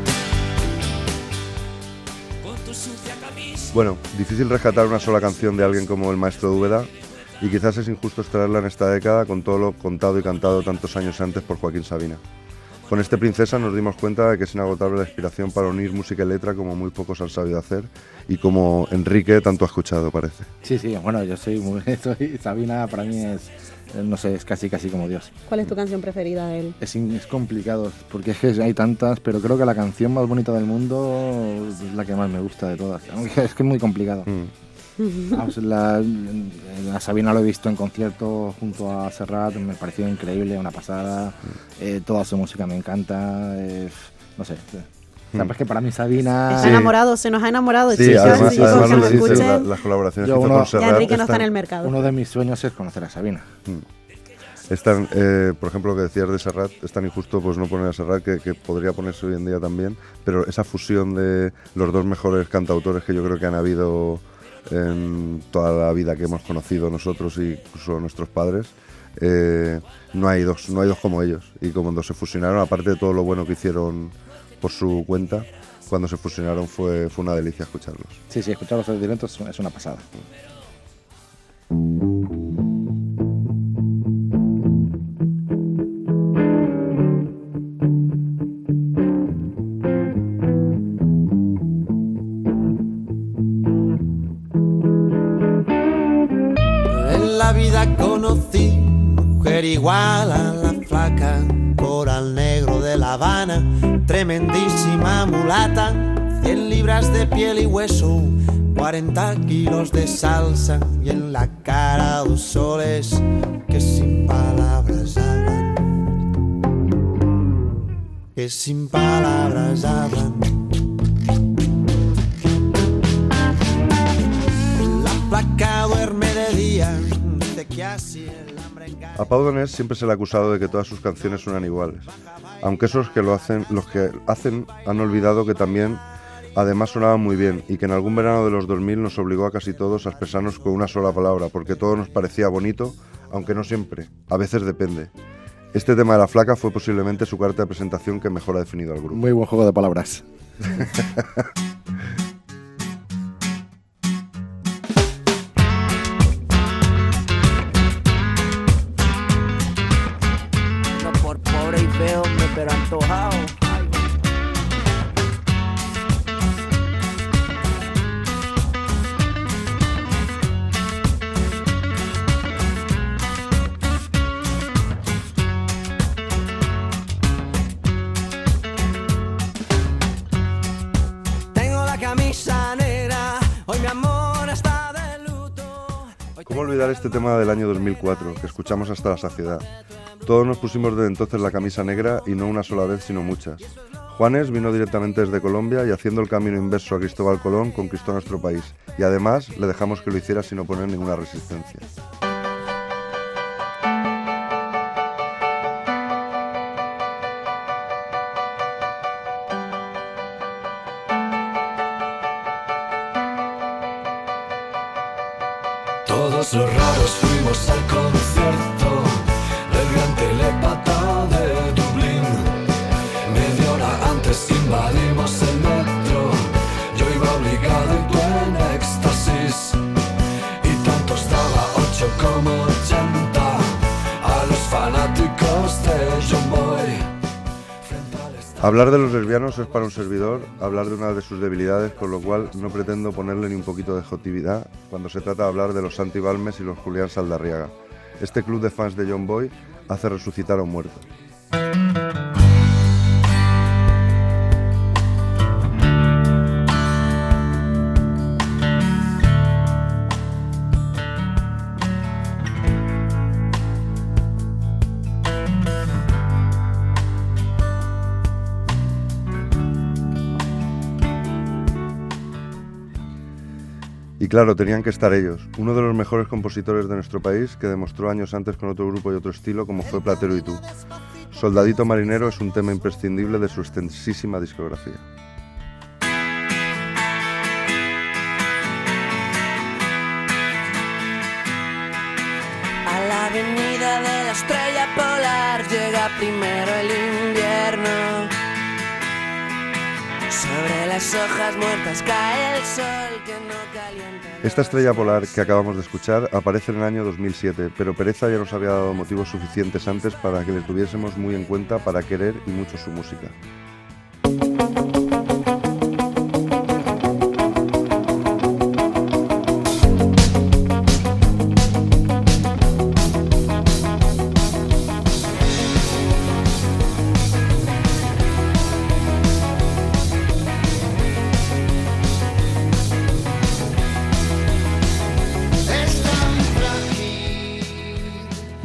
con tu sucia camisa. Bueno, difícil rescatar una sola canción de alguien como el maestro Úbeda y quizás es injusto extraerla en esta década con todo lo contado y cantado tantos años antes por Joaquín Sabina. Con este Princesa nos dimos cuenta de que es inagotable la inspiración para unir música y letra como muy pocos han sabido hacer y como Enrique tanto ha escuchado, parece. Sí, sí, bueno, yo soy muy... Soy, Sabina para mí es, eh, no sé, es casi casi como Dios. ¿Cuál es tu canción preferida de él? Es, in- es complicado, porque es que hay tantas, pero creo que la canción más bonita del mundo es la que más me gusta de todas. Aunque es que es muy complicado. Mm. Vamos, la, a Sabina lo he visto en concierto junto a Serrat, me pareció increíble, una pasada. Eh, toda su música me encanta, eh, no sé. Sabes que para mí Sabina... Está enamorado, se nos ha enamorado, Sí, chicos. además, y además que lo nos dice, escuchen. la- las colaboraciones Yo que hizo uno- con Ya Serrat. Enrique no está están- en el mercado. Uno de mis sueños es conocer a Sabina. Están, eh, por ejemplo, lo que decías de Serrat, es tan injusto pues no poner a Serrat, que, que podría ponerse hoy en día también, pero esa fusión de los dos mejores cantautores que yo creo que han habido en toda la vida que hemos conocido nosotros y incluso nuestros padres, eh, no hay dos, no hay dos como ellos. Y como cuando se fusionaron, aparte de todo lo bueno que hicieron por su cuenta, cuando se fusionaron fue, fue una delicia escucharlos. Sí, sí, escucharlos en directo es, es una pasada. En la vida conocí mujer igual a la flaca, coral negro de La Habana, tremendísima mulata, cien libras de piel y hueso, cuarenta kilos de salsa y en la cara dos soles que sin palabras hablan, que sin palabras hablan. La flaca duerme de día, de que así el hambre engaña. A Pau Donés siempre se le ha acusado de que todas sus canciones suenan iguales, aunque esos que lo hacen, los que hacen han olvidado que también además sonaban muy bien y que en algún verano de los dos mil nos obligó a casi todos a expresarnos con una sola palabra, porque todo nos parecía bonito, aunque no siempre, a veces depende. Este tema de la flaca fue posiblemente su carta de presentación que mejor ha definido al grupo. Muy buen juego de palabras. No por pobre y feo, me pero antojado. Tengo la camisa negra, hoy mi amor está de luto. Hoy ¿Cómo olvidar este tema del año dos mil cuatro, que escuchamos hasta la saciedad? Todos nos pusimos desde entonces la camisa negra y no una sola vez, sino muchas. Juanes vino directamente desde Colombia y haciendo el camino inverso a Cristóbal Colón conquistó nuestro país. Y además le dejamos que lo hiciera sin oponer ninguna resistencia. Todos los raros fuimos al concierto del gran telepata de Dublín. Media hora antes invadimos el metro. Yo iba obligado y tú en éxtasis. Y tanto estaba ocho como ochenta a los fanáticos de John Boy. Hablar de los lesbianos es para un servidor hablar de una de sus debilidades, con lo cual no pretendo ponerle ni un poquito de objetividad cuando se trata de hablar de los Santi Balmes y los Julián Saldarriaga. Este club de fans de John Boy hace resucitar a un muerto. Y claro, tenían que estar ellos, uno de los mejores compositores de nuestro país que demostró años antes con otro grupo y otro estilo como fue Platero y tú. Soldadito Marinero es un tema imprescindible de su extensísima discografía. A la avenida de la estrella polar llega primero el invierno. Sobre las hojas muertas cae el sol que no calienta. Esta estrella polar que acabamos de escuchar aparece en el año dos mil siete, pero Pereza ya nos había dado motivos suficientes antes para que le tuviésemos muy en cuenta para querer y mucho su música.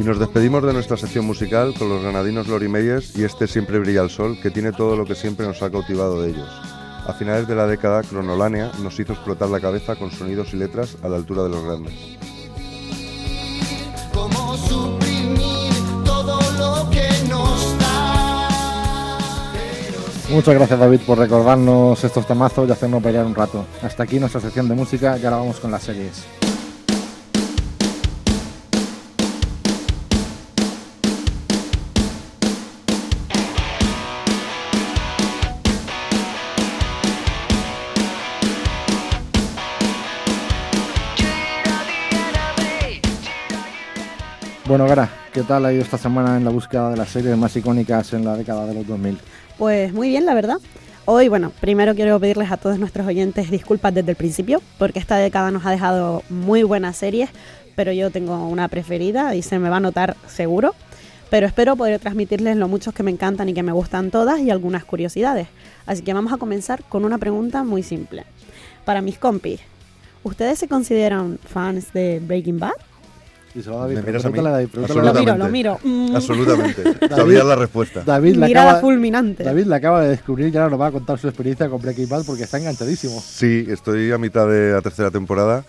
Y nos despedimos de nuestra sección musical con los granadinos Lori Meyers y este Siempre brilla el sol, que tiene todo lo que siempre nos ha cautivado de ellos. A finales de la década, Cronolánea nos hizo explotar la cabeza con sonidos y letras a la altura de los grandes. Cómo suprimir todo lo que nos da. Muchas gracias, David, por recordarnos estos temazos y hacernos bailar un rato. Hasta aquí nuestra sección de música y ahora vamos con las series. Bueno, Gara, ¿qué tal ha ido esta semana en la búsqueda de las series más icónicas en la década de los dos mil? Pues muy bien, la verdad. Hoy, bueno, primero quiero pedirles a todos nuestros oyentes disculpas desde el principio, porque esta década nos ha dejado muy buenas series, pero yo tengo una preferida y se me va a notar seguro. Pero espero poder transmitirles lo muchos que me encantan y que me gustan todas y algunas curiosidades. Así que vamos a comenzar con una pregunta muy simple. Para mis compis, ¿ustedes se consideran fans de Breaking Bad? Y se lo David, ¿Me miras a mí? pregúntale a David, pregúntale a Lo David. miro, lo miro. Mm. Absolutamente. Sabía la respuesta. David le Mirada acaba, fulminante. David le acaba de descubrir y ahora nos va a contar su experiencia con Breaking Bad porque está enganchadísimo. Sí, estoy a mitad de la tercera temporada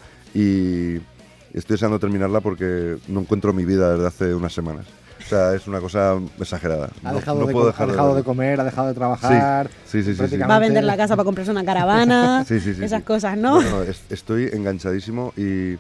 y estoy deseando terminarla porque no encuentro mi vida desde hace unas semanas. O sea, es una cosa exagerada. Ha No- dejado, no de, puedo co- dejar ha dejado de verlo. comer, ha dejado de trabajar. Sí, sí, sí, sí, sí. prácticamente- Va a vender la casa para comprarse una caravana, Sí, sí, sí, esas sí. cosas, ¿no? No, no, es- estoy enganchadísimo y eh,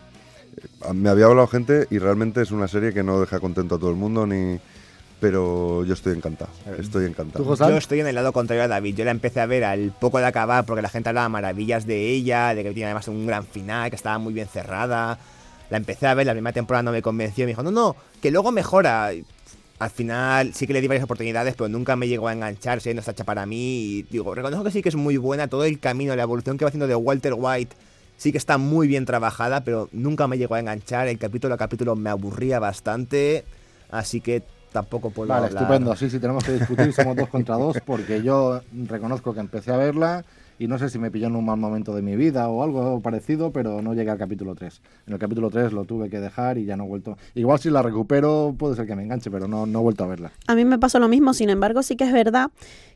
me había hablado gente y realmente es una serie que no deja contento a todo el mundo, ni pero yo estoy encantado, estoy encantado. ¿Tú, José? Yo estoy en el lado contrario a David. Yo la empecé a ver al poco de acabar porque la gente hablaba maravillas de ella, de que tiene además un gran final, que estaba muy bien cerrada. La empecé a ver, la primera temporada no me convenció. Me dijo, no, no, que luego mejora. Y, al final sí que le di varias oportunidades, pero nunca me llegó a enganchar, no está hecha para mí. Y digo, reconozco que sí que es muy buena. Todo el camino, la evolución que va haciendo de Walter White sí que está muy bien trabajada, pero nunca me llegó a enganchar. El capítulo a capítulo me aburría bastante, así que tampoco puedo Vale, hablar. estupendo. Sí, sí, tenemos que discutir, somos dos contra dos, porque yo reconozco que empecé a verla y no sé si me pilló en un mal momento de mi vida o algo parecido, pero no llegué al capítulo tres. En el capítulo tres lo tuve que dejar y ya no he vuelto. Igual si la recupero puede ser que me enganche, pero no, no he vuelto a verla. A mí me pasó lo mismo, sin embargo, sí que es verdad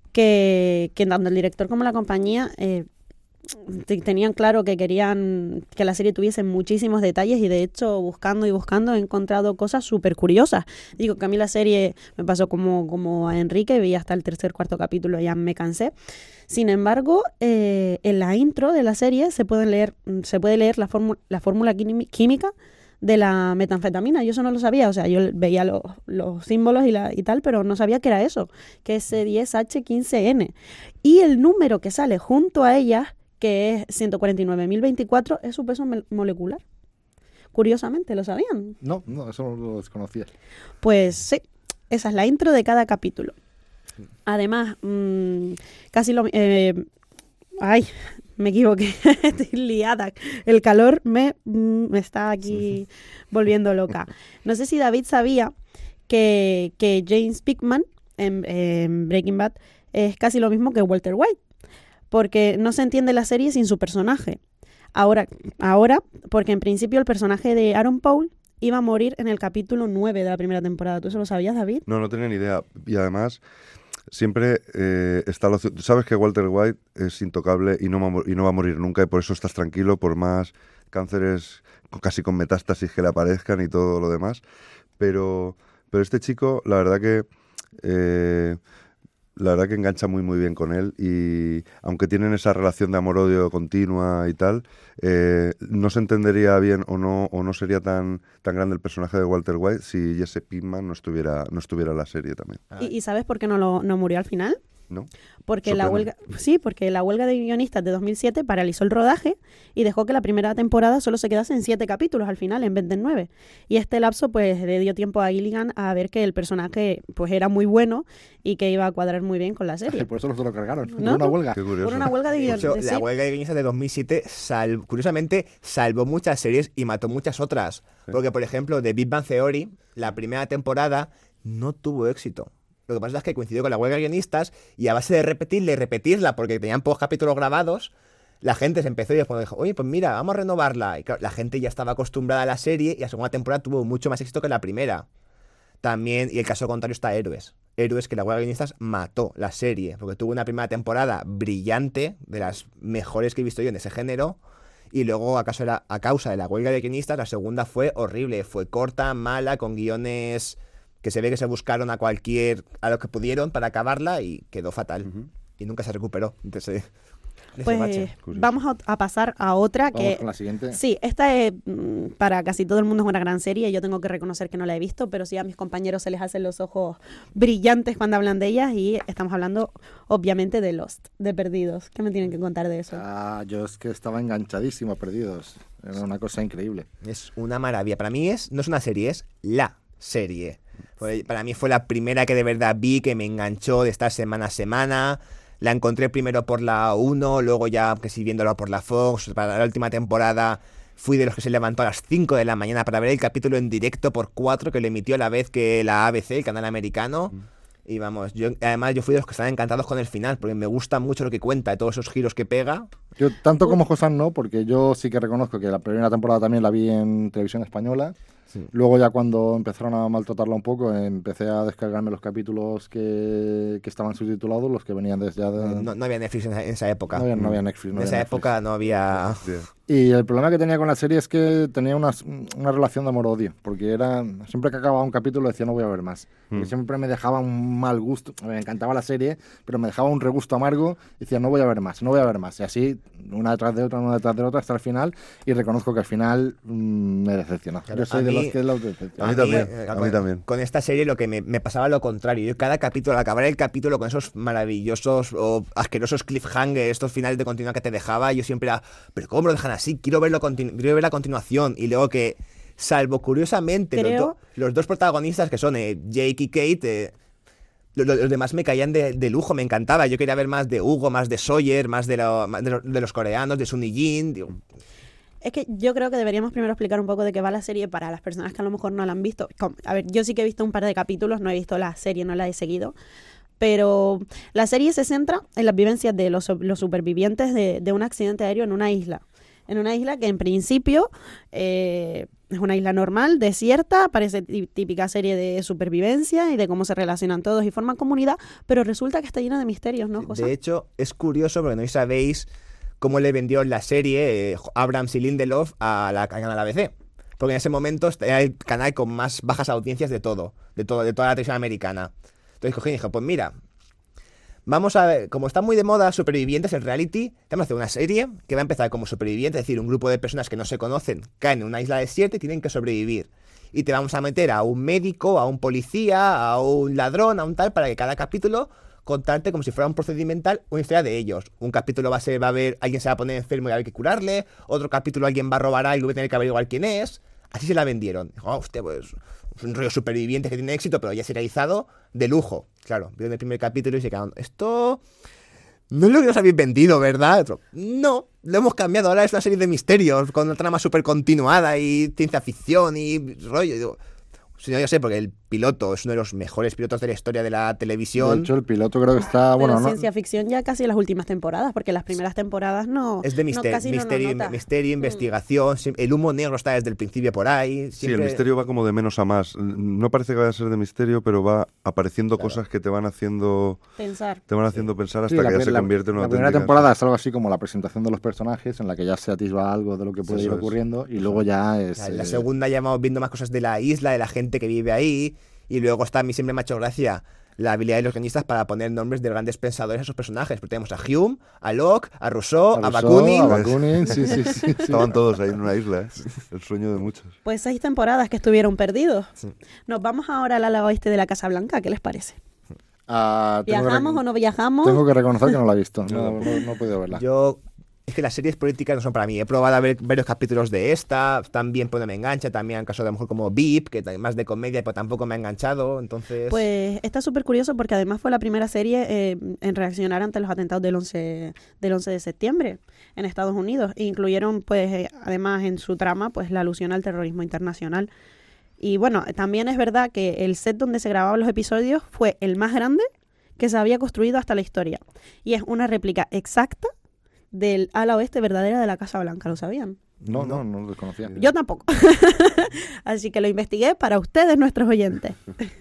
que, que tanto el director como la compañía eh, te- tenían claro que querían que la serie tuviese muchísimos detalles y de hecho buscando y buscando he encontrado cosas súper curiosas. Digo que a mí la serie me pasó como, como a Enrique, vi hasta el tercer, cuarto capítulo y ya me cansé. Sin embargo, eh, en la intro de la serie se puede leer, se puede leer la, fórmula la fórmula quími- química de la metanfetamina. Yo eso no lo sabía, o sea, yo veía los, los símbolos y, la, y tal, pero no sabía que era eso, que es C diez H quince N. Y el número que sale junto a ella, que es ciento cuarenta y nueve mil veinticuatro, es su peso me- molecular. Curiosamente, ¿lo sabían? No, no, eso no lo desconocía. Pues sí, esa es la intro de cada capítulo. Además, mmm, casi lo... Eh, ay, me equivoqué, estoy liada. El calor me, mm, me está aquí volviendo loca. No sé si David sabía que, que James Pickman en, en Breaking Bad es casi lo mismo que Walter White, porque no se entiende la serie sin su personaje. Ahora, ahora, porque en principio el personaje de Aaron Paul iba a morir en el capítulo nueve de la primera temporada. ¿Tú eso lo sabías, David? No, no tenía ni idea. Y además, siempre eh, está lo... Sabes que Walter White es intocable y no, va a, mo- y no va a morir nunca y por eso estás tranquilo, por más cánceres co- casi con metástasis que le aparezcan y todo lo demás. Pero, pero este chico, la verdad que... Eh, la verdad que engancha muy muy bien con él y aunque tienen esa relación de amor-odio continua y tal, eh, no se entendería bien o no o no sería tan tan grande el personaje de Walter White si Jesse Pinkman no estuviera no estuviera en la serie también. ¿Y, y sabes por qué no, lo, no murió al final? ¿No? Porque la huelga, sí, porque la huelga de guionistas de dos mil siete paralizó el rodaje y dejó que la primera temporada solo se quedase en siete capítulos al final, en vez de en nueve. Y este lapso pues le dio tiempo a Gilligan a ver que el personaje pues era muy bueno y que iba a cuadrar muy bien con la serie. Por eso se lo cargaron, ¿No? por una huelga. Qué curioso. Por una huelga de De hecho, guionistas. la sí. huelga de guionistas de dos mil siete, sal- curiosamente, salvó muchas series y mató muchas otras. Porque, por ejemplo, de Big Bang Theory, la primera temporada no tuvo éxito. Lo que pasa es que coincidió con la huelga de guionistas y a base de repetirla y repetirla, porque tenían pocos capítulos grabados, la gente se empezó y después dijo, oye, pues mira, vamos a renovarla. Y claro, la gente ya estaba acostumbrada a la serie y la segunda temporada tuvo mucho más éxito que la primera. También, y el caso contrario está Héroes. Héroes que la huelga de guionistas mató la serie, porque tuvo una primera temporada brillante, de las mejores que he visto yo en ese género, y luego a causa de la, a causa de la huelga de guionistas la segunda fue horrible, fue corta, mala, con guiones que se ve que se buscaron a cualquier, a lo que pudieron para acabarla y quedó fatal. Uh-huh. Y nunca se recuperó. Entonces, pues vamos a, a pasar a otra vamos que... con la siguiente. Sí, esta es, mm, para casi todo el mundo es una gran serie. Yo tengo que reconocer que no la he visto, pero sí a mis compañeros se les hacen los ojos brillantes cuando hablan de ellas. Y estamos hablando, obviamente, de Lost, de Perdidos. ¿Qué me tienen que contar de eso? Ah, yo es que estaba enganchadísimo a Perdidos. Era una cosa increíble. Es una maravilla. Para mí es no es una serie, es la serie. Pues para mí fue la primera que de verdad vi, que me enganchó de estar semana a semana. La encontré primero por la uno, luego ya que sí viéndola por la Fox. Para la última temporada fui de los que se levantó a las cinco de la mañana para ver el capítulo en directo por cuatro, que lo emitió a la vez que la A B C, el canal americano. Mm. Y vamos, yo además yo fui de los que estaban encantados con el final, porque me gusta mucho lo que cuenta, de todos esos giros que pega. Yo tanto como Josan no, porque yo sí que reconozco que la primera temporada también la vi en televisión española. Sí. Luego ya cuando empezaron a maltratarla un poco, empecé a descargarme los capítulos que, que estaban subtitulados, los que venían desde ya de... no, no había Netflix en esa, en esa época. No había, no había Netflix. No en había esa Netflix. época no había... Sí. Y el problema que tenía con la serie es que tenía una, una relación de amor-odio, porque era siempre que acababa un capítulo decía no voy a ver más. Mm. Siempre me dejaba un mal gusto, me encantaba la serie, pero me dejaba un regusto amargo, y decía no voy a ver más, no voy a ver más. Y así, una detrás de otra, una detrás de otra, hasta el final, y reconozco que al final mmm, me decepcionó. Claro, yo soy de mí, los que los decepcionó. A mí también, a mí con, también. Con esta serie lo que me, me pasaba lo contrario. Yo cada capítulo, al acabar el capítulo con esos maravillosos o asquerosos cliffhangers, estos finales de continuidad que te dejaba, yo siempre era, pero ¿cómo lo dejan así? Quiero verlo continu- quiero ver la continuación. Y luego que, salvo curiosamente los, do- los dos protagonistas que son eh, Jake y Kate, eh, los, los demás me caían de, de lujo, me encantaba. Yo quería ver más de Hugo, más de Sawyer, más de, lo, más de, lo, de los coreanos, de Sun y Jin. Digo. Es que yo creo que deberíamos primero explicar un poco de qué va la serie para las personas que a lo mejor no la han visto. A ver, yo sí que he visto un par de capítulos, no he visto la serie, no la he seguido. Pero la serie se centra en las vivencias de los, los supervivientes de, de un accidente aéreo en una isla. En una isla que en principio eh, es una isla normal, desierta, parece típica serie de supervivencia y de cómo se relacionan todos y forman comunidad, pero resulta que está llena de misterios, ¿no, José? De hecho, es curioso porque no sabéis cómo le vendió la serie eh, Abrams y Lindelof a la canal A B C. Porque en ese momento era el canal con más bajas audiencias de todo, de todo, de toda la televisión americana. Entonces cogí y dije, pues mira, vamos a ver, como está muy de moda supervivientes en reality, vamos a hacer una serie que va a empezar como supervivientes, es decir, un grupo de personas que no se conocen, caen en una isla desierta y tienen que sobrevivir. Y te vamos a meter a un médico, a un policía, a un ladrón, a un tal, para que cada capítulo contarte como si fuera un procedimental una historia de ellos. Un capítulo va a ser, va a haber, alguien se va a poner enfermo y va a haber que curarle, otro capítulo alguien va a robar algo y va a tener que averiguar quién es. Así se la vendieron. Dijo, oh, hostia, pues es un rollo superviviente que tiene éxito, pero ya serializado de lujo. Claro, vieron el primer capítulo y se quedaron, esto no es lo que nos habéis vendido, ¿verdad? Otro, no, lo hemos cambiado, ahora es una serie de misterios con una trama súper continuada y ciencia ficción y rollo. Y digo, si no, yo sé, porque el piloto es uno de los mejores pilotos de la historia de la televisión. De hecho, el piloto creo que está... Pero bueno, ciencia no... ficción ya casi en las últimas temporadas, porque las primeras temporadas no... Es de mister- no, casi misterio, no misterio, investigación. Mm. El humo negro está desde el principio por ahí. Siempre... Sí, el misterio va como de menos a más. No parece que vaya a ser de misterio, pero va apareciendo claro. cosas que te van haciendo... Pensar. Te van haciendo sí. pensar hasta sí, que la, ya se la, convierte en una La primera auténtica... temporada es algo así como la presentación de los personajes, en la que ya se atisba algo de lo que puede sí, ir ocurriendo, es. y luego ya es... La, la eh... segunda ya vamos viendo más cosas de la isla, de la gente que vive ahí... Y luego está, a mí siempre me ha hecho gracia la habilidad de los guionistas para poner nombres de grandes pensadores a sus personajes. Porque tenemos a Hume, a Locke, a Rousseau, a, a, Bakunin. a Bakunin. Sí, sí, sí, sí. Estaban todos ahí en una isla, ¿eh? El sueño de muchos. Pues seis temporadas que estuvieron perdidos. Sí. Nos vamos ahora al ala oeste de la Casa Blanca. ¿Qué les parece? Uh, ¿Viajamos que... o no viajamos? Tengo que reconocer que no la he visto. No, no, no he podido verla. Yo... Es que las series políticas no son para mí. He probado a ver varios capítulos de esta, también pues no me engancha, también en caso de a lo mejor como V I P, que más de comedia, pero tampoco me ha enganchado, entonces... Pues está súper curioso porque además fue la primera serie eh, en reaccionar ante los atentados del once, del once de septiembre en Estados Unidos. E incluyeron pues eh, además en su trama pues la alusión al terrorismo internacional. Y bueno, también es verdad que el set donde se grababan los episodios fue el más grande que se había construido hasta la historia. Y es una réplica exacta del ala oeste verdadera de la Casa Blanca, ¿lo sabían? No, no, no lo desconocía. Yo tampoco. Así que lo investigué para ustedes, nuestros oyentes.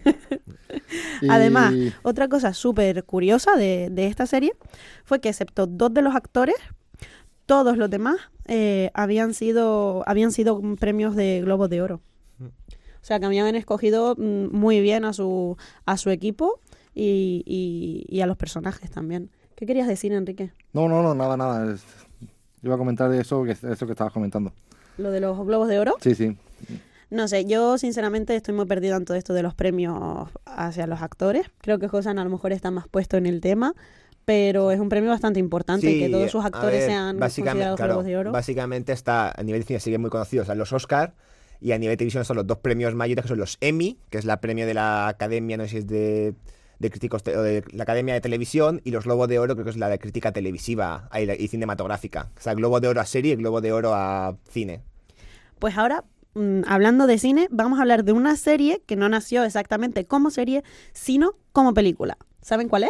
Y- Además, otra cosa súper curiosa de, de esta serie fue que excepto dos de los actores, todos los demás eh, habían sido habían sido premios de Globo de Oro. O sea, que habían escogido mm, muy bien a su a su equipo y, y, y a los personajes también. ¿Qué querías decir, Enrique? No, no, no, nada, nada. es- Iba a comentar de eso que, eso que estabas comentando. ¿Lo de los Globos de Oro? Sí, sí. No sé, yo sinceramente estoy muy perdida en todo esto de los premios hacia los actores. Creo que Josan a lo mejor está más puesto en el tema, pero es un premio bastante importante y que todos sus a actores ver, sean básicamente, considerados claro, Globos de Oro. Básicamente está a nivel de cine sigue muy conocido, o sea, los Oscar, y a nivel de televisión son los dos premios mayores, que son los Emmy, que es la premio de la Academia, no sé si es de, de críticos te- o de la Academia de Televisión, y los Globo de Oro creo que es la de crítica televisiva y, y cinematográfica. O sea, Globo de Oro a serie y Globo de Oro a cine. Pues ahora, mm, hablando de cine, vamos a hablar de una serie que no nació exactamente como serie, sino como película. ¿Saben cuál es?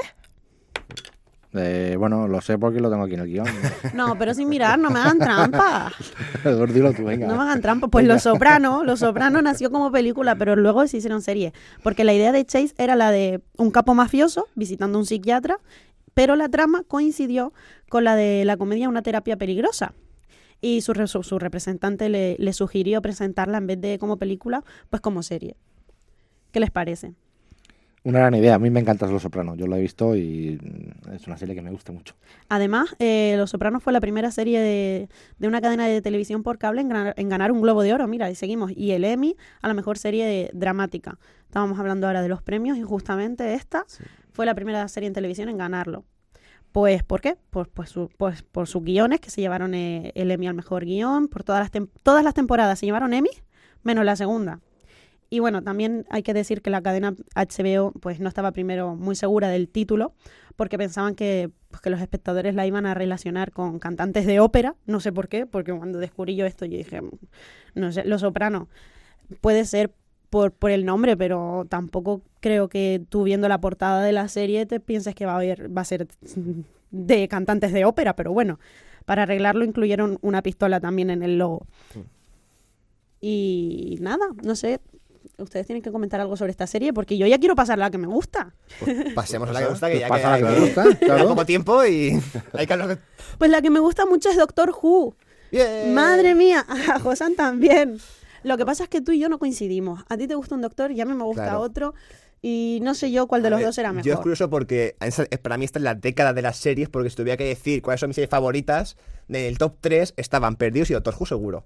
Eh, bueno, lo sé porque lo tengo aquí en el guión. No, pero sin mirar, no me hagan trampa. Eduardo, dilo tú, venga. No me hagan trampa. Pues Venga. Los Soprano, Los Soprano nació como película, pero luego se hicieron serie. Porque la idea de Chase era la de un capo mafioso visitando a un psiquiatra, pero la trama coincidió con la de la comedia Una terapia peligrosa. Y su, re- su, su representante le, le sugirió presentarla en vez de como película, pues como serie. ¿Qué les parece? Una gran idea. A mí me encanta Los Sopranos. Yo lo he visto y mm, es una serie que me gusta mucho. Además, eh, Los Sopranos fue la primera serie de, de una cadena de televisión por cable en ganar, en ganar un Globo de Oro. Mira, y seguimos. Y el Emmy a la mejor serie de- dramática. Estábamos hablando ahora de los premios y justamente esta fue la primera serie en televisión en ganarlo. Pues, ¿por qué? Pues, pues, su- pues por sus guiones, que se llevaron eh, el Emmy al mejor guión. Por todas las, tem- todas las temporadas se llevaron Emmy, menos la segunda. Y bueno, también hay que decir que la cadena H B O pues no estaba primero muy segura del título porque pensaban que, pues, que los espectadores la iban a relacionar con cantantes de ópera, no sé por qué, porque cuando descubrí yo esto yo dije, no sé, Los Soprano puede ser por, por el nombre, pero tampoco creo que tú viendo la portada de la serie te pienses que va a haber, va a ser de cantantes de ópera, pero bueno, para arreglarlo incluyeron una pistola también en el logo. Y nada, no sé, ustedes tienen que comentar algo sobre esta serie porque yo ya quiero pasar a la que me gusta. Pues pasemos a la que gusta, que Pues ya pasa queda, la que me gusta, queda claro. poco tiempo y hay que hablar de... Pues la que me gusta mucho es Doctor Who. Bien. Madre mía, a Josan también. Lo que pasa es que tú y yo no coincidimos. A ti te gusta un doctor y a mí me gusta Claro. otro. Y no sé yo cuál de A los ver, dos era mejor. Yo es curioso porque esa- eh, para mí esta es la década de las series, porque si tuviera que decir cuáles son mis series favoritas, en el top tres estaban Perdidos y Doctor Who seguro.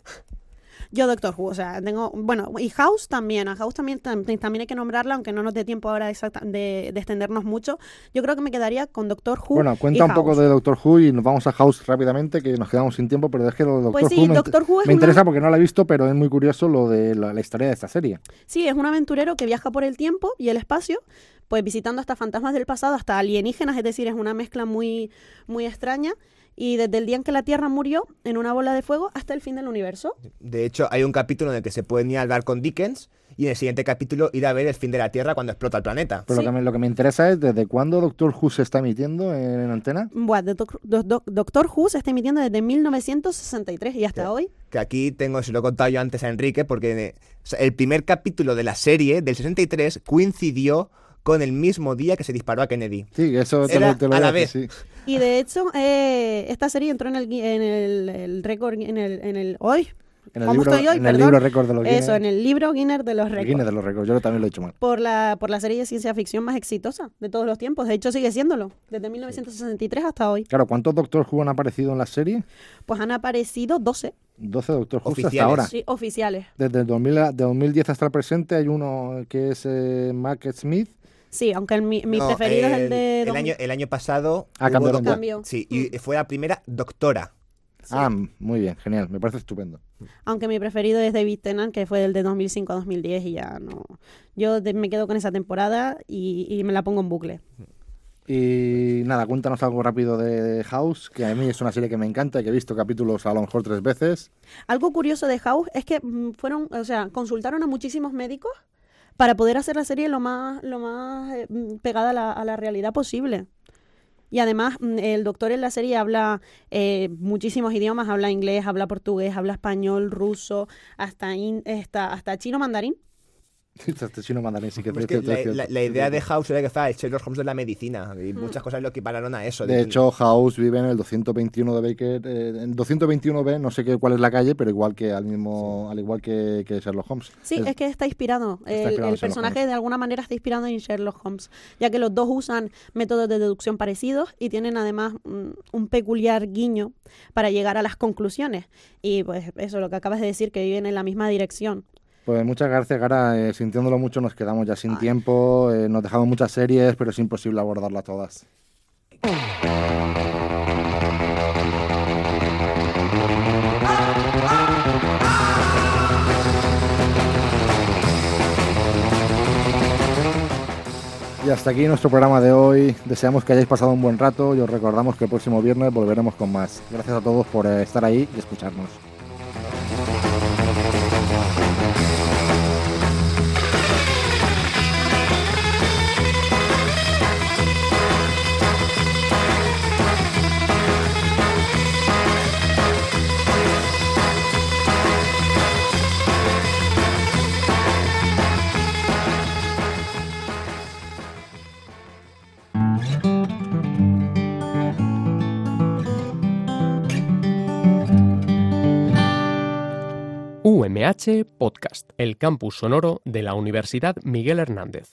Yo Doctor Who, o sea, tengo... Bueno, y House también. A House también, tam- también hay que nombrarla, aunque no nos dé tiempo ahora exacta- de, de extendernos mucho. Yo creo que me quedaría con Doctor Who Bueno, y cuenta un poco House. de Doctor Who y nos vamos a House rápidamente, que nos quedamos sin tiempo, pero es que lo de Doctor Pues sí, Who me, Doctor Who es me una- interesa porque no la he visto, pero es muy curioso lo de la, la historia de esta serie. Sí, es un aventurero que viaja por el tiempo y el espacio, pues visitando hasta fantasmas del pasado, hasta alienígenas, es decir, es una mezcla muy, muy extraña. Y desde el día en que la Tierra murió, en una bola de fuego, hasta el fin del universo. De hecho, hay un capítulo en el que se pueden ir a hablar con Dickens y en el siguiente capítulo ir a ver el fin de la Tierra cuando explota el planeta. Pero Sí. lo, que me, lo que me interesa es desde cuándo Doctor Who se está emitiendo en, en antena. Buah, de doc- do- doc- Doctor Who se está emitiendo desde mil novecientos sesenta y tres y hasta Sí. hoy. Que aquí tengo, se lo he contado yo antes a Enrique, porque eh, o sea, el primer capítulo de la serie del sesenta y tres coincidió con el mismo día que se disparó a Kennedy. Sí, eso te Era lo, te lo a voy la decir, vez. sí. Y de hecho, eh, esta serie entró en el, gui- en el, el récord, en el, en el, hoy. En el ¿Cómo libro, estoy hoy? en el Perdón. libro récord de los Guinness. Eso, en el libro Guinness de los el récords. Guinness de los récords. Yo también lo he hecho mal. Por la, por la serie de ciencia ficción más exitosa de todos los tiempos. De hecho, sigue siéndolo. Desde mil novecientos sesenta y tres hasta hoy. Claro, ¿cuántos Doctor Who han aparecido en la serie? Pues han aparecido doce, doce Doctor Who hasta Oficiales. ahora. sí, oficiales. Desde el dos mil, a- de dos mil diez hasta el presente hay uno que es eh, Mark Smith. Sí, aunque el, mi, mi No, preferido es el el, de... el dos- año, el año pasado Ah, hubo cambiaron doctor- Cambió. Sí, y fue la primera doctora. Ah, muy bien, genial. Me parece estupendo. Aunque mi preferido es David Tennant, que fue el de dos mil cinco a dos mil diez y ya no... Yo de- me quedo con esa temporada y, y me la pongo en bucle. Y nada, cuéntanos algo rápido de, de House, que a mí es una serie que me encanta y que he visto capítulos a lo mejor tres veces. Algo curioso de House es que mm, fueron, o sea, consultaron a muchísimos médicos para poder hacer la serie lo más, lo más eh, mm, pegada a la, a la realidad posible. Y además, el doctor en la serie habla eh, muchísimos idiomas, habla inglés, habla portugués, habla español, ruso, hasta, in, hasta, hasta chino mandarín. Este chino mandarín sí que Es que la, la, la idea de House era que fuera el Sherlock Holmes de la medicina y muchas cosas lo equipararon a eso. De hecho, House vive en el doscientos veintiuno de Baker, eh, en doscientos veintiuno B, no sé qué, cuál es la calle, pero igual que al mismo, sí. al igual que, que Sherlock Holmes. Sí, es, es que está inspirado. Está el inspirado el personaje Holmes. De alguna manera está inspirado en Sherlock Holmes, ya que los dos usan métodos de deducción parecidos y tienen además un, un peculiar guiño para llegar a las conclusiones. Y pues eso, lo que acabas de decir, que viven en la misma dirección. Pues muchas gracias, Gara. Eh, sintiéndolo mucho, nos quedamos ya sin Ay. tiempo. Eh, nos dejamos muchas series, pero es imposible abordarlas todas. Y hasta aquí nuestro programa de hoy. Deseamos que hayáis pasado un buen rato y os recordamos que el próximo viernes volveremos con más. Gracias a todos por eh, estar ahí y escucharnos. U M H Podcast, el campus sonoro de la Universidad Miguel Hernández.